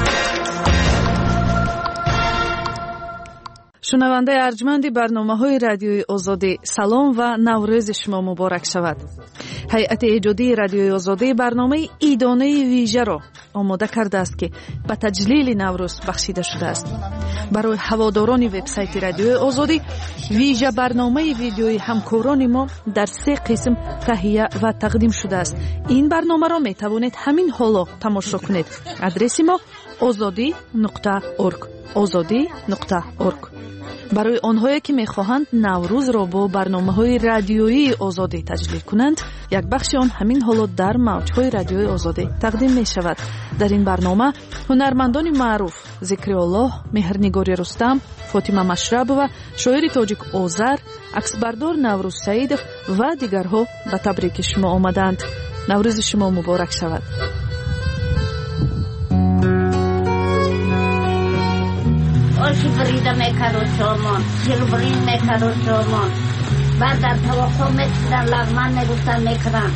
شنونده ارجمند برنامه‌های رادیوی آزادی، سلام و نوروز شما مبارک شود. هیئت ایجادی رادیوی آزادی برنامه ایدانه ویژه را آماده کرده است که به تجلیل نوروز بخشیده شده است. برای هواداران وبسایت رادیوی آزادی ویژه برنامه ویدیویی همکاران ما در 3 قسم تهیه و تقدیم شده است. این برنامه را می توانید همین حالا تماشا کنید. آدرس ما azadi.org azadi.org. برای آنهایی که می‌خواهند نوروز را با برنامه‌های رادیویی آزادی تجلیل کنند، یک بخش آن همین حالا در موج‌های رادیویی آزادی تقدیم می‌شود. در این برنامه هنرمندان معروف ذکرالله، مهرنگاری رستم، فاطمه مشرب و شاعر تاجیک آذر، عکسبردار نوروز سعیدов و دیگرها به تبریک شما آمدند. نوروز شما مبارک شود. آشی بریده میکرد و سامان شیربرین میکرد و سامان بعد در توقع میکردن لغمن میگفتن میکردن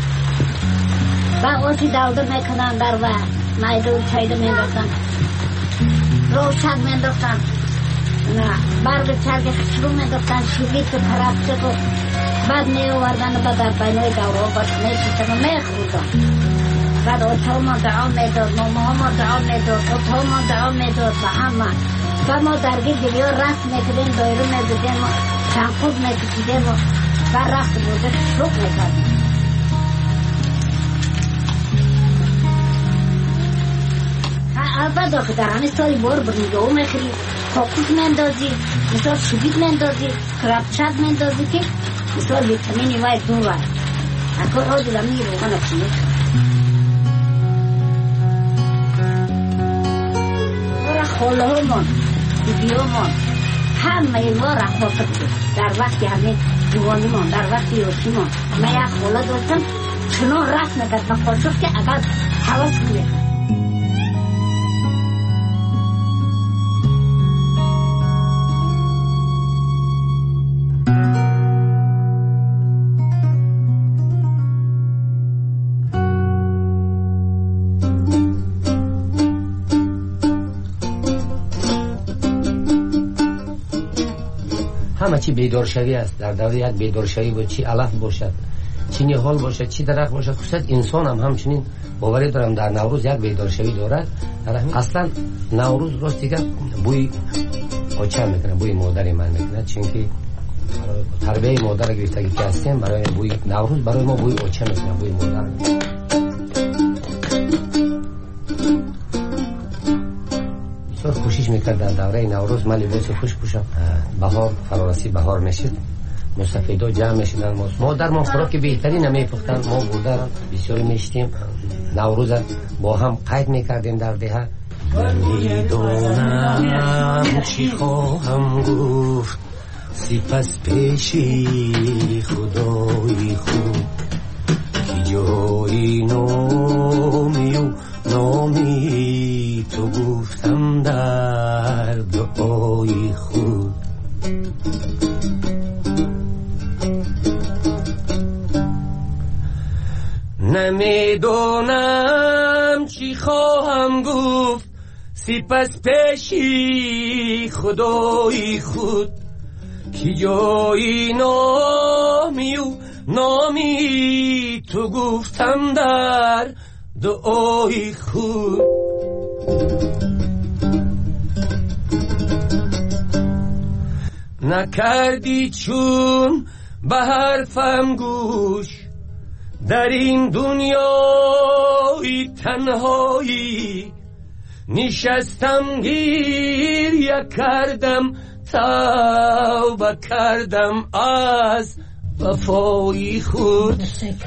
و آشی دولده میکردن در و مایده و چایده مینداختن روشک مینداختن برگ چرگ خشرو مینداختن شیرید و پرفته و بعد میوردن و در بینای دوره باش میشتن و میخوردن بعد آتا ما دعا میداد ماما ما دعا میداد آتا ما دعا میداد و همه و ما درگیر گلیا رفت میکردیم دایره میدادیم چنقود میکردیم و رفت بوده شروع میکردیم البته که در همه سالی بار برنگاه میخری کاکوس میندازی مثال شبید میندازی کرپچک میندازی که مثال ویتامینی وای دو وای اکر ها دلمی روغن اکنید برا خوله ها من دیو من همه ما رخواه بود در وقتی همه جوانی من در وقتی یوشی من من یک خوله داشتم چنان رفت نگد مخواشف که اگر حواس میده همه چی بیدارشوی است. در دوره یک بیدارشوی بود، چی علف باشد، چی نهال باشد، چی درخت باشد، خصوصا انسان هم همچنین باوری دارم در نوروز یک بیدارشوی دارد. اصلا نوروز راست دیگه بوی آچه میکنه، بوی مادر من میکنه، چون که تربیه مادر گرفتگی که هستیم برای بوی نوروز برای ما بوی آچه میکنه، بوی مادر. کوشش میکرد در دوره نوروز من لباس خوش پوشم. بهار فرارسی بهار میشد، مستفیدا جمع میشدن، ما در ما خوراک بهتری نمیپختن، ما بوده بسیار میشتیم. نوروز با هم قید میکردیم در دهه. نمیدونم چی خواهم گفت سپس پیشی خدای خود که جایی نامی و نامی تو گفتم در دعای خود. نمیدونم چی خواهم گفت سپس پیشی خدای خود که جایی نامی و نامی تو گفتم در دعای خود. نکردی چون به حرفم گوش در این دنیای تنهایی، نشستم گریه کردم توبه کردم از وفای خود.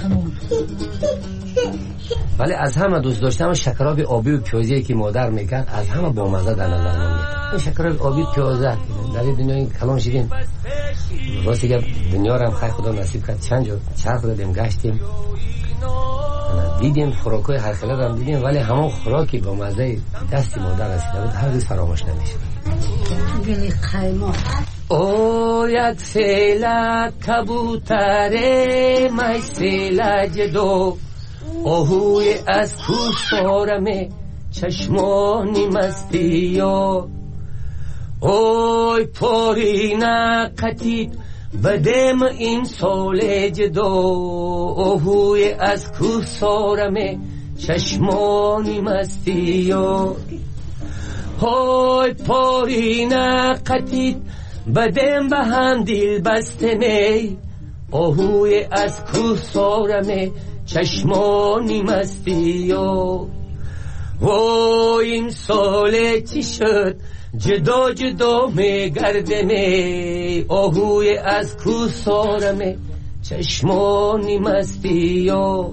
ولی از همه دوست داشتم شکراب آبی و پیازی که مادر میکرد، از همه بامزه در نظر من میاد شکراب آبی پیازه. در دنیای کلان شدیم راستی که دنیا رو هم خیر خدا نصیب کرد، چند جا چرخ دادیم گشتیم دیدیم خوراکای هر خیلی هم دیدیم، ولی همون خوراکی با مزه دستی مادر رسیده بود هرگز فراموش نمیشه. گلی قیمه او یک سیلک کبوتره مای سیلک جدو آهوی از کوسارمه چشمانی مستیا. اوی پارینه قتید بدم این سال جدا آهوی از کوسارمه چشمانی مستیا. اوی پارینه قتید بدم به هم دل بسته می آهوی از کوسارمه چشمانی مستی. و این سال چی شد جدا جدا میگردمه آهوی از کوسارمه چشمانی مستی یار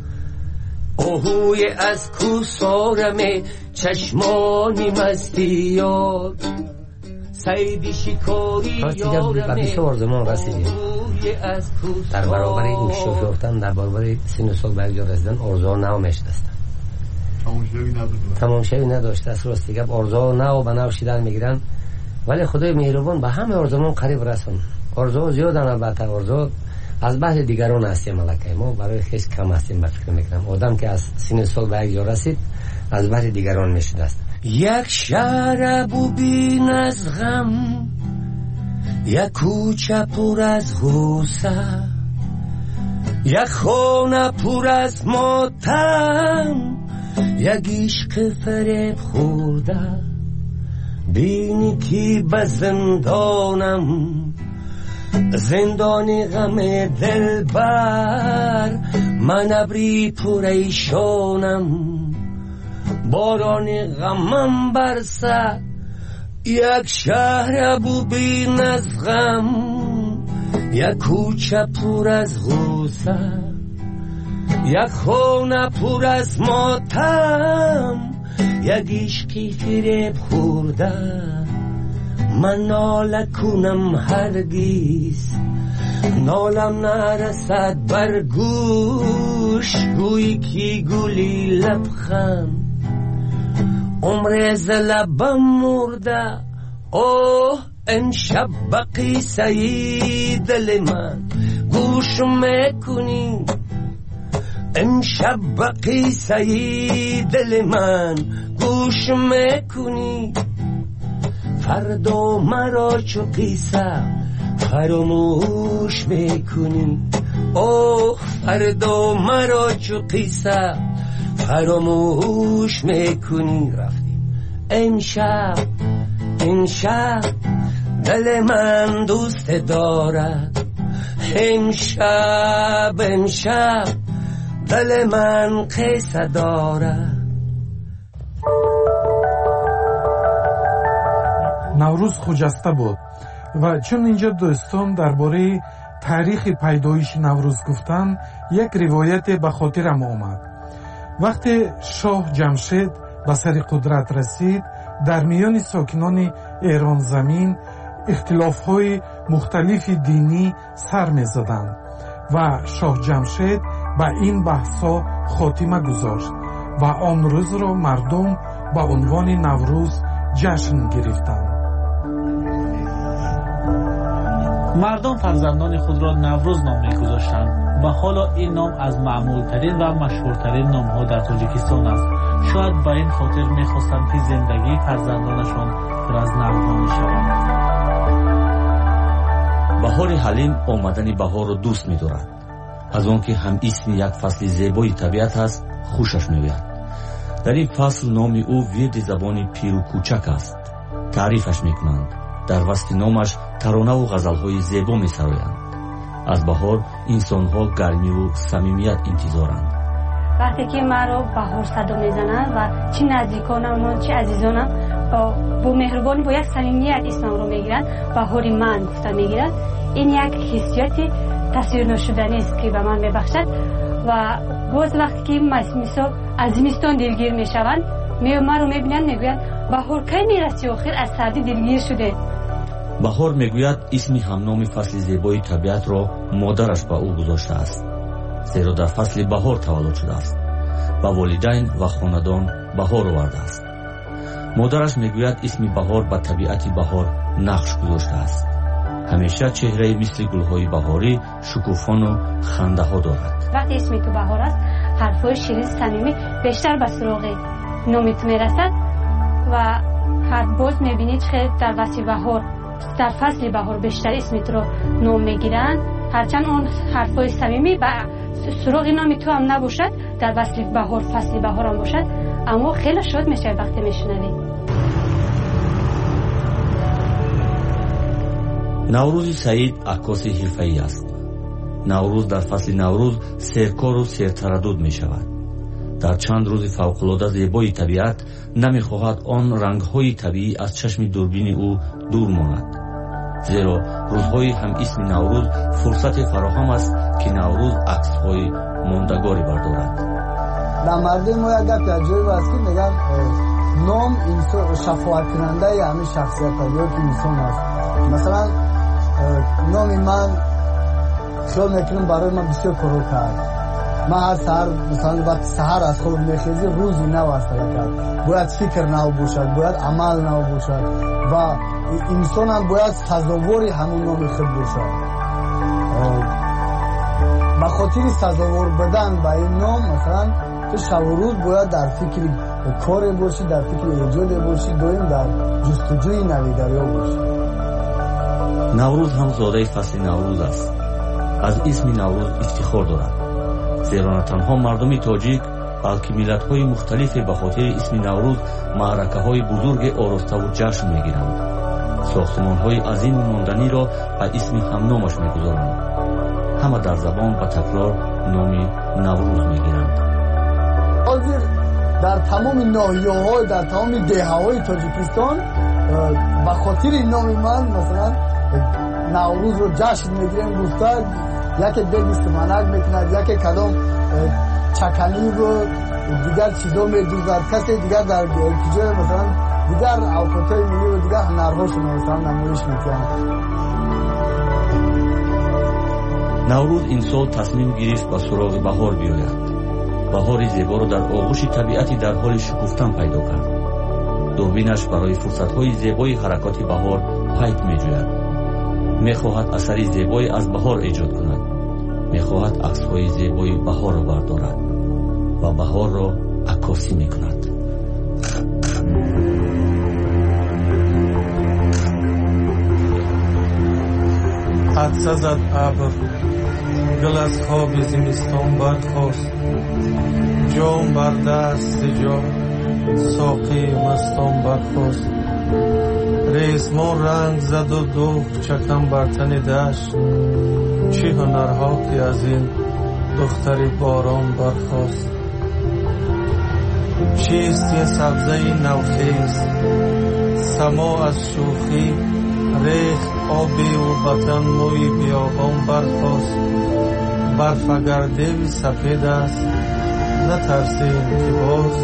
آهوی از کوسارمه چشمانی مستی یار سیدی شکاری یارمه راستی آرزومان رسیدیم در برابر این شوفتن در برابر سین و سال برگزار رسیدن آرزو نو میشدستن تمامشوی نداشته است راستی گپ آرزو نو به نو شیدن میگیرن ولی خدای مهربان به همه آرزومان قریب رسون آرزو زیادن البته آرزو از بحث دیگران هستیم ملکه ما برای خیش کم هستیم به فکر میکنم آدم که از سین سال به یک جا رسید از بحث دیگران میشده است یک شهر ببین از غم یک کوچه پر از غوسه یک خانه پر از ماتم یک عشق فریب خورده بینی که به زندانم زندانی غم دلبر من ابری پریشانم باران غمم برسد یک شهر ببین از غم یک کوچه پر از غوسه یک خانه پر از ماتم یک عشقی فریب خورده من ناله کنم هرگز نالم نرسد بر گوش گویی کی گلی لبخند عمر ز لبم مرده اوه امشب به قصه دل من گوش میکنی امشب به قصه دل من گوش میکنی فردا مرا چو قصه فراموش میکنی اوه فردا مرا چو قصه فراموش میکنی رفتیم امشب دل من دوست دارد امشب دل من قصه دارد نوروز خجسته بود و چون اینجا دوستان درباره تاریخ پیدایش نوروز گفتن یک روایت به خاطرم آمد وقتی شاه جمشید به سر قدرت رسید در میان ساکنان ایران زمین اختلاف‌های مختلف دینی سر می‌زدند و شاه جمشید به این بحث‌ها خاتمه گذاشت و آن روز را مردم به عنوان نوروز جشن گرفتند. مردم فرزندان خود را نوروز نام می‌گذاشتند و حالا این نام از معمول‌ترین و مشهورترین نام‌ها در تاجیکستان است. شاید به این خاطر می‌خواستند که زندگی فرزندانشان پر از نوامید شود. بهار حلیم آمدن بهار را دوست می‌دارد. از آن که هم اسم یک فصل زیبای طبیعت است خوشش می‌آید. در این فصل نام او ورد زبان پیر و کوچک است. تعریفش می‌کنند. در وسط نامش ترانه و غزل‌های زیبا می‌سرایند. از بهار انسان‌ها گرمی و صمیمیت انتظارند. وقتی که من رو بهار صدا میزنن و چه نزدیکانم و چه عزیزانم با مهربانی با یک صمیمیت اسمم رو میگیرن بهار من گفته میگیرن این یک حسیاتی تصویر نشدنی است که به من میبخشد و باز وقتی که مثلا از زمستان دلگیر میشوند من رو میبینن میگوین بهار کی میرسی آخر از سردی دلگیر شده. بهار میگوید اسم همنام فصل زیبای طبیعت را مادرش به او گذاشته است زیرا در فصل بهار تولد شده است و والدین و خاندان بهار آورده است. مادرش میگوید اسم بهار به طبیعت بهار نقش گذاشته است. همیشه چهره مثل گلهای بهاری شکوفان و خنده ها دارد. وقتی اسم تو بهار است حرفای شیرین صمیمی بیشتر به سراغ نامت میرسد و هر باز میبینید که در فصل بهار بیشتر اسمت رو نام میگیرند هرچند اون حرفای صمیمی به سراغ نام تو هم نباشد در فصل بهار هم باشد اما خیلی شاد میشه وقتی میشنوی. نوروز سعید عکاس حرفه‌ای است. نوروز در فصل نوروز سرکار و سرتردد می شود. дар чанд рӯзи фавқулода зебои табиат намехоҳад он рангҳои табиӣ аз чашми дурбини ӯ дур монад. зеро рӯзҳои ҳамисми наврӯз фурсате фароҳам аст ки наврӯз аксҳои мондагорӣ бардорад. дар мавриди мо як гапи аҷоиб аст ки мегӯянд ном шафоаткунандаи ҳамин шахсиятҳои инсон аст. масалан номи ман хиёл мекунам барои ман бисёр коро кард. ман ҳар саҳар масалан вақти саҳар аз хоб мехезӣ рӯзи нав аст кард. бояд фикр нав бошад, бояд амал нав бошад ва инсонам бояд сазовори ҳамон номи худ бошад. ба хотири сазовор будан ба ин ном масалан то шабу рӯз бояд дар фикри коре бошӣ, дар фикри эҷоде бошӣ, доим дар ҷустуҷӯи навигарё бошӣ. наврӯз ҳам зодаи фасли наврӯз аст. аз исми наврӯз ифтихор дорад. зеро на танҳо мардуми тоҷик, балки миллатҳои мухталифе ба хотири исми наврӯз маъракаҳои бузурге ороставу ҷашн мегиранд. сохтмонҳои азими монданиро ба исми ҳамномаш мегузоранд. ҳама дар забон ба такрар номи наврӯз мегиранд. ҳозир дар тамоми ноҳияҳо, дар тамоми деҳаҳои тоҷикистон ба хотири номи ман масалан наврӯзро ҷашн мегирем гуфта яке беги суманак мекунад, яке кадом чакаливу дигар чизо медузад, касе дигар дар куҷои масалан дигар авқотҳои миллӣ ва дигар ҳунарҳошро масалан намоиш мекунад. наврӯз имсол тасмим гирифт ба суроғи баҳор биёяд. баҳори зеборо дар оғӯши табиати дар ҳоли шукуфтан пайдо кард. дурбинаш барои фурсатҳои зебои ҳаракоти баҳор пайд меҷӯяд. мехоҳад асари зебое аз баҳор эҷод кунад. мехоҳад аксҳои зебои баҳорро бардорад ва баҳорро аккосӣ мекунад. عطسه زد ابر گل از خواب زمستان برخاست جام بر دست جام ساقی مستان برخاست ریسمان رنگ زد و دوخت چکم بر تن دشت چه هنرها که از این دختر باران برخاست چیست این سبزه نوخیز سما از شوخی ریخت آبی و بطن موی بیابان برخاست برف اگر دیوی سفید است نترسیم که باز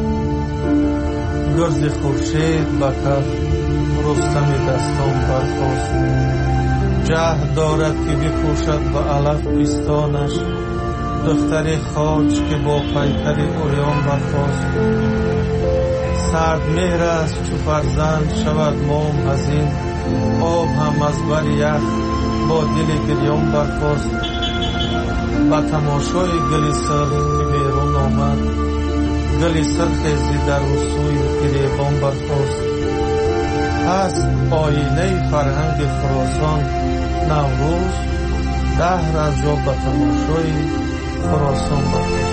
گرز خورشید به کف رستم دستان برخاست جهد دارد که بپوشد به علف پیستانش دختر خاک که با پیکر اوریان برخاست سرد مهر است چو فرزند شود موم حزین آب هم از بر یخ با دل گریان برخاست با تماشای گل سرخ که بیرون آمد گل سرخیزی در سوی گریبان برخاست هست آینه فرهنگ خراسان نوروز دهر از جا با تماشای خراسان برخاست.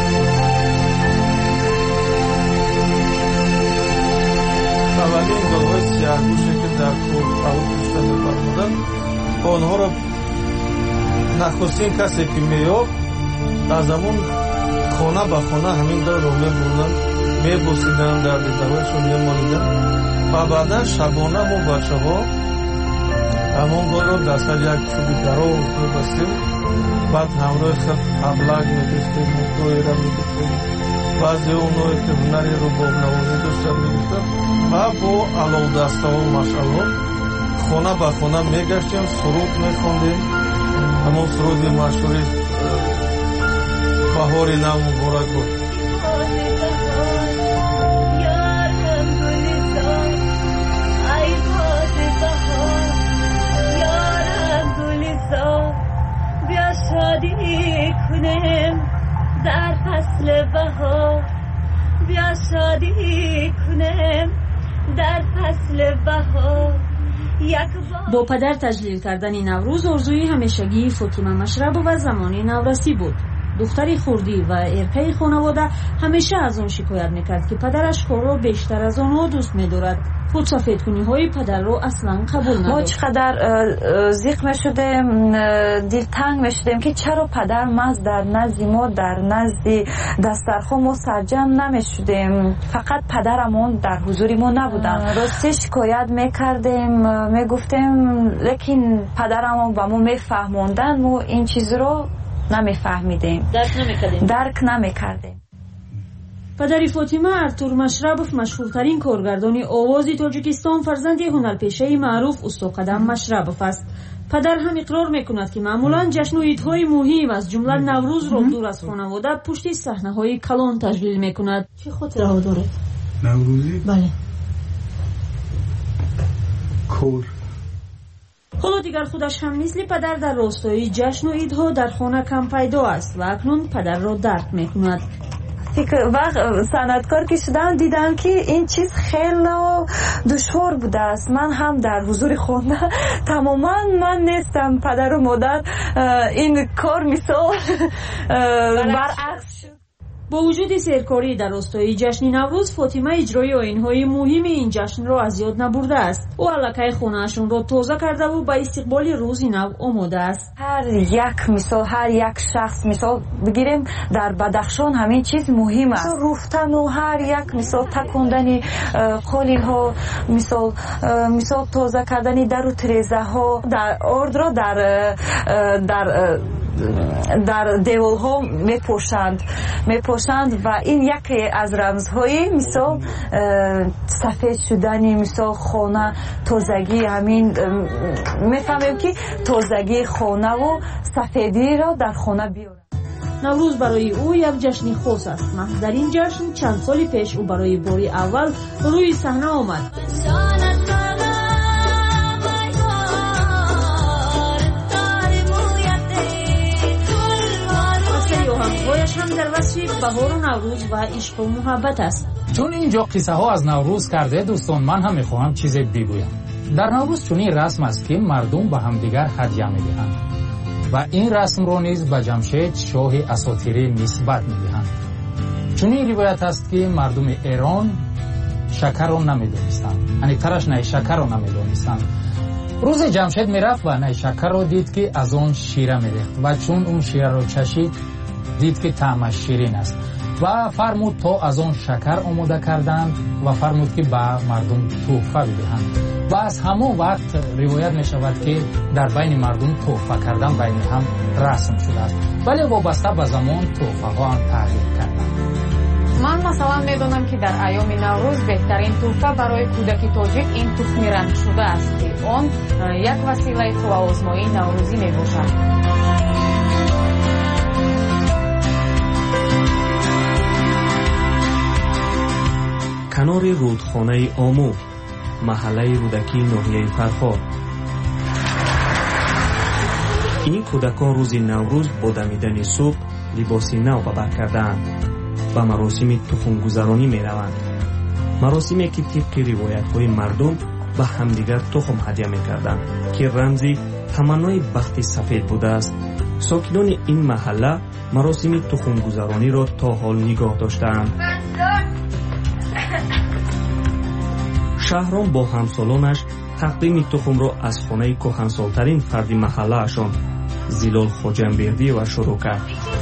اولین گل‌های سیاه‌گوشه که در کوه کشته می‌فرمودند آنها را نخستین کسی که می‌یافت از همون خانه به خانه همین در رو می‌بردند می‌بوسیدند در دیده‌هایشون می‌مالیدند و بعدا شبانه ما بچه‌ها همون گل را دست یک چوبی درا می‌بستیم بعد همراه خود ابلک می‌گرفتیم دایره می‌گرفتیم بعضی اونایی که هنری رو با نوازی داشتن می‌گرفتن و با علو دسته و مشعل‌ها خانه به خانه می‌گشتیم سرود می‌خواندیم همون سرود مشهوری بهار نو مبارک بود. بیا شادی کنیم در فصل بهار بیا شادی کنیم در فصل بهار. با پدر تجلیل کردن نوروز آرزوی همیشگی فاطمه مشرب و زمانی نورسی بود. دختر خردی و ارکه خانواده همیشه از آن شکایت میکرد که پدرش خود را بیشتر از آنها دوست می‌دارد. خود سفیدکنی های پدر رو اصلا قبول نداشت. ما چقدر ضیق میشدیم، دلتنگ میشدیم که چرا پدر محض در نزد ما در نزد دسترخوان ما سرجم نمیشدیم، فقط پدرمون در حضور ما نبودن. راستی شکایت میکردیم، میگفتیم، لیکن پدرمون با ما میفهموندن، ما این چیز رو نمیفهمیدیم، درک نمیکردیم. پدر فاطمه ارتور مشربوف، مشهورترین کارگردان آواز تاجیکستان، فرزند هنرپیشه معروف استادقدم مشربوف است. پدر هم اقرار میکند که معمولا جشن و عیدهای مهم از جمله نوروز را دور از خانواده پشت صحنه‌های کلان تجلیل میکند. چه خاطره ها دارد؟ نوروزی؟ بله. کور. حالا دیگر خودش هم مثل پدر در راستای جشن و عیدها در خانه کم پیدا است و اکنون پدر را درک میکند. وقت صنعتکار که شدم دیدم که این چیز خیلی دشوار بوده است. من هم در حضور خانه تماما من نیستم، پدر و مادر این کار مثال برعکس شد. با وجود سرکاری در راستای جشن نوروز، فاطمه اجرای آیین‌های مهم این جشن را از یاد نبرده است. او علاقه خانه‌اشون را تازه کرده و به استقبال روز نو آماده است. هر یک مثال، هر یک شخص مثال بگیریم، در بدخشان همین چیز مهم است. رفتن و هر یک مثال تکوندن قالیل ها، مثال تازه کردن در و تریزه ها، در آرد را در دیوال ها میپوشند و این یکی از رمزهای مثال سفید شدن مثال خانه، تازگی. همین میفهمیم که تازگی خانه و سفیدی را در خانه بیارد. نوروز برای او یک جشن خاص است. محض در این جشن چند سال پیش او برای باری اول روی صحنه آمد. هایش هم در وصف بهار و نوروز و عشق و محبت است. چون اینجا قصه ها از نوروز کرده دوستان، من هم میخواهم چیزی بگویم. در نوروز چون این رسم است که مردم به همدیگر هدیه میدهند و این رسم را نیز به جمشید شاه اساطیری نسبت میدهند. چون این روایت است که مردم ایران شکر را نمیدانستند، یعنی ترش نه شکر را نمیدانستند. روز جمشید میرفت و نه شکر را دید که از آن شیره میریخت و چون اون شیره را چشید دید که طعمش شیرین است و فرمود تا از آن شکر آماده کردند و فرمود که به مردم تحفه بدهند و از همون وقت روایت می شود که در بین مردم تحفه کردن بین هم رسم شده است، ولی وابسته به زمان تحفه ها هم تغییر کردند. من مثلا میدونم که در ایام نوروز بهترین تحفه برای کودک تاجیک این تخم رنگ شده است که آن یک وسیله خوب آزمایی نوروزی می باشد. کنار رودخانه آمو، محله رودکی ناحیه فرخار. این کودکان روز نوروز با دمیدن صبح لباسی نو به بر کردند و مراسم تخم گذرانی می روند. مراسمی که طبق روایت های مردم به همدیگر تخم هدیه می کردند که رمزی تمنای بخت سفید بوده است. ساکنان این محله مراسم تخم گذرانی را تا حال نگاه داشتند. شهرام با همسالانش تقدیم تخم را از خانه کهنسالترین فرد محله اشان زیلال خوجنبردی و شروع کرد.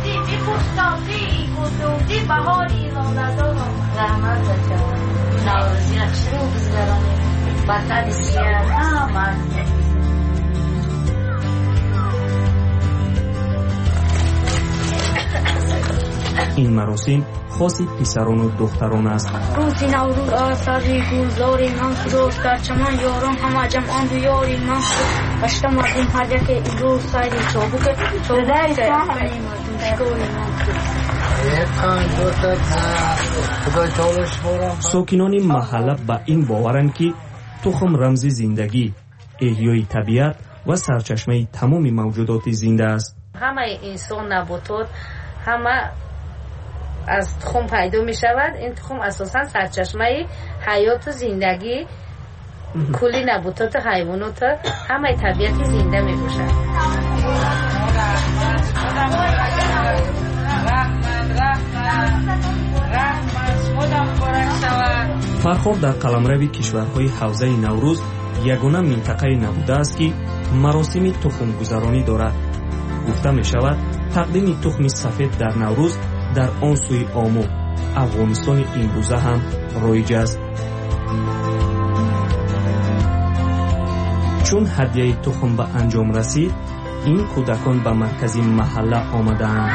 این مراسم خاصی پسران و دختران است. روز نوروز آثاری گلزاری من فروش در چمن یاران همه جمعان دو یاری من اشتا مردم هدیه که این روز سایدی چابوک ساکنان محله با این باورند که تخم رمز زندگی، احیای طبیعت و سرچشمه تمام موجودات زنده است. همه انسان نباتات همه از تخم پیدا می شود. این تخم اساسا سرچشمه حیات و زندگی کلی نباتات و حیوانات همه طبیعت زنده می باشد. фархор дар қаламрави кишварҳои ҳавзаи наврӯз ягона минтақае набуда аст ки маросими тухмгузаронӣ дорад. гуфта мешавад тақдими тухми сафед дар наврӯз дар он сӯи ому афғонистони имрӯза ҳам роиҷ аст. чун ҳадияи тухм ба анҷом расид, ин кӯдакон ба маркази маҳалла омадаанд.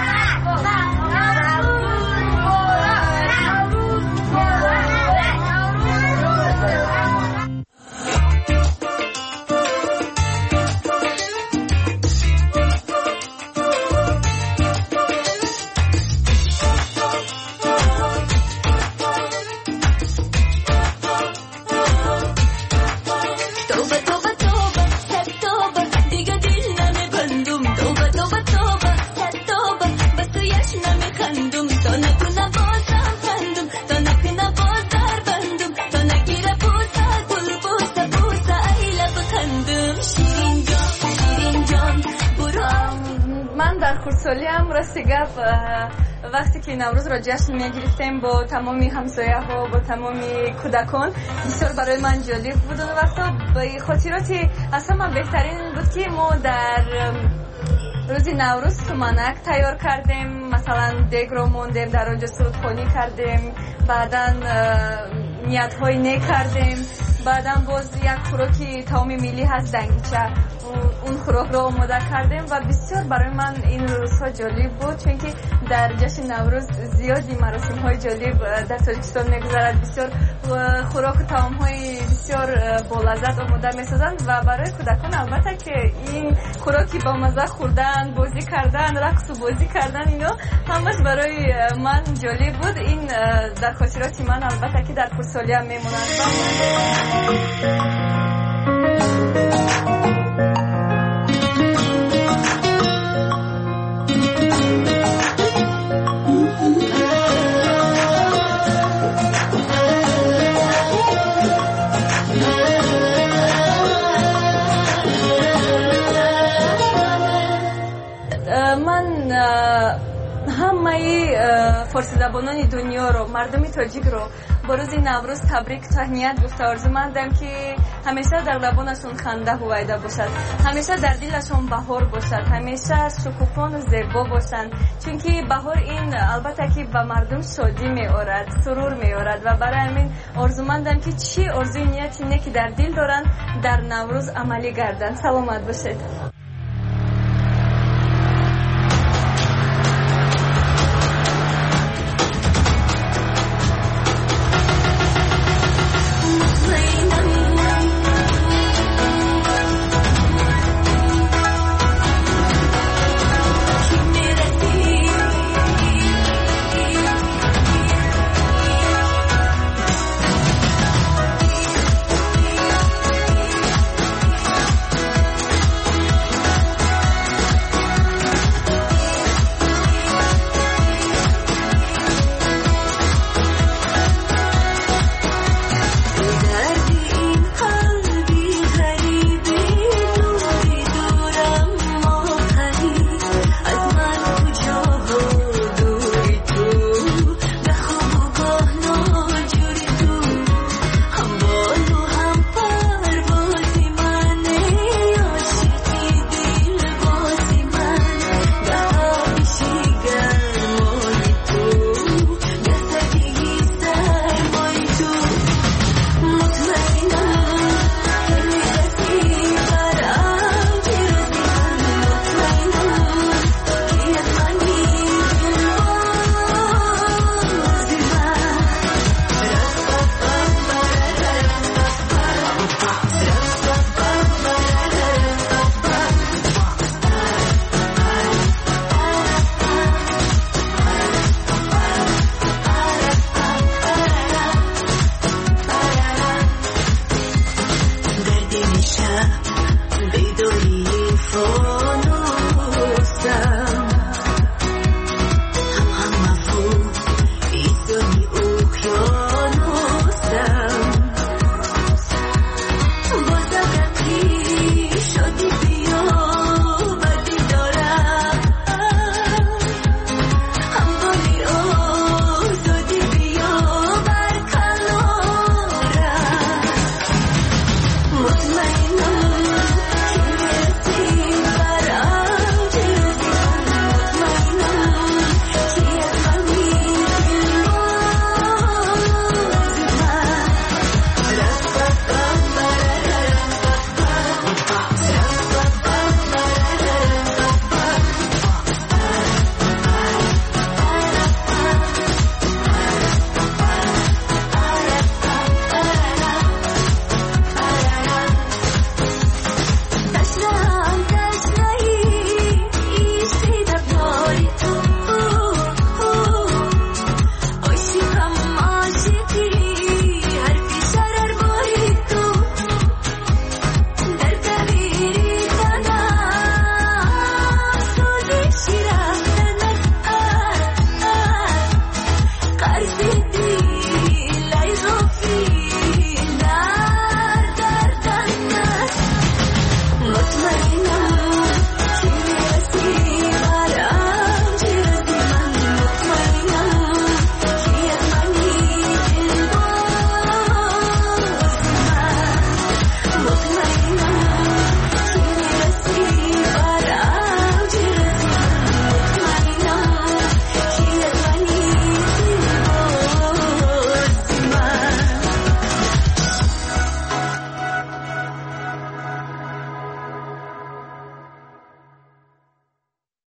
خردسالیم راستی گپ وقتی که نوروز را جشن میگرفتیم با تمامی همسایه‌ها با تمامی کودکان بسیار برای من جالب بود. اون وقتا به خاطراتی اصلا من بهترین بود که ما در روز نوروز سومنک تیار کردیم، مثلا دیگ رو موندیم در آنجا سرودخوانی کردیم، بعدا نیت‌های نیک کردیم، بعدا باز یک خوراکی تمامی ملی هست دنگیچه، اون خوراک را آماده کردیم و بسیار برای من این روزها جالب بود چون که در جشن نوروز زیادی مراسم‌های جالب در تاجیکستان می‌گذرد. بسیار خوراک و طعام‌های بسیار بالذت آماده می‌سازند و برای کودکان البته که این خوراکی با مزه خوردن، بازی کردن، رقص و بازی کردن اینا همش برای من جالب بود. این در خاطرات من البته که در خردسالیم میمونند. من همه فارسی زبانان دنیا رو، مردم تاجیک رو با روز نوروز تبریک تهنیت گفته آرزومندم که همیشه در لبانشون خنده هویدا باشد، همیشه در دلشون بهار باشد، همیشه شکوفان و زیبا باشند، چون که بهار این البته که به مردم شادی میآورد، سرور میآورد و برای همین آرزومندم که چی آرزوی نیتی که در دل دارن در نوروز عملی گردن. سلامت باشید.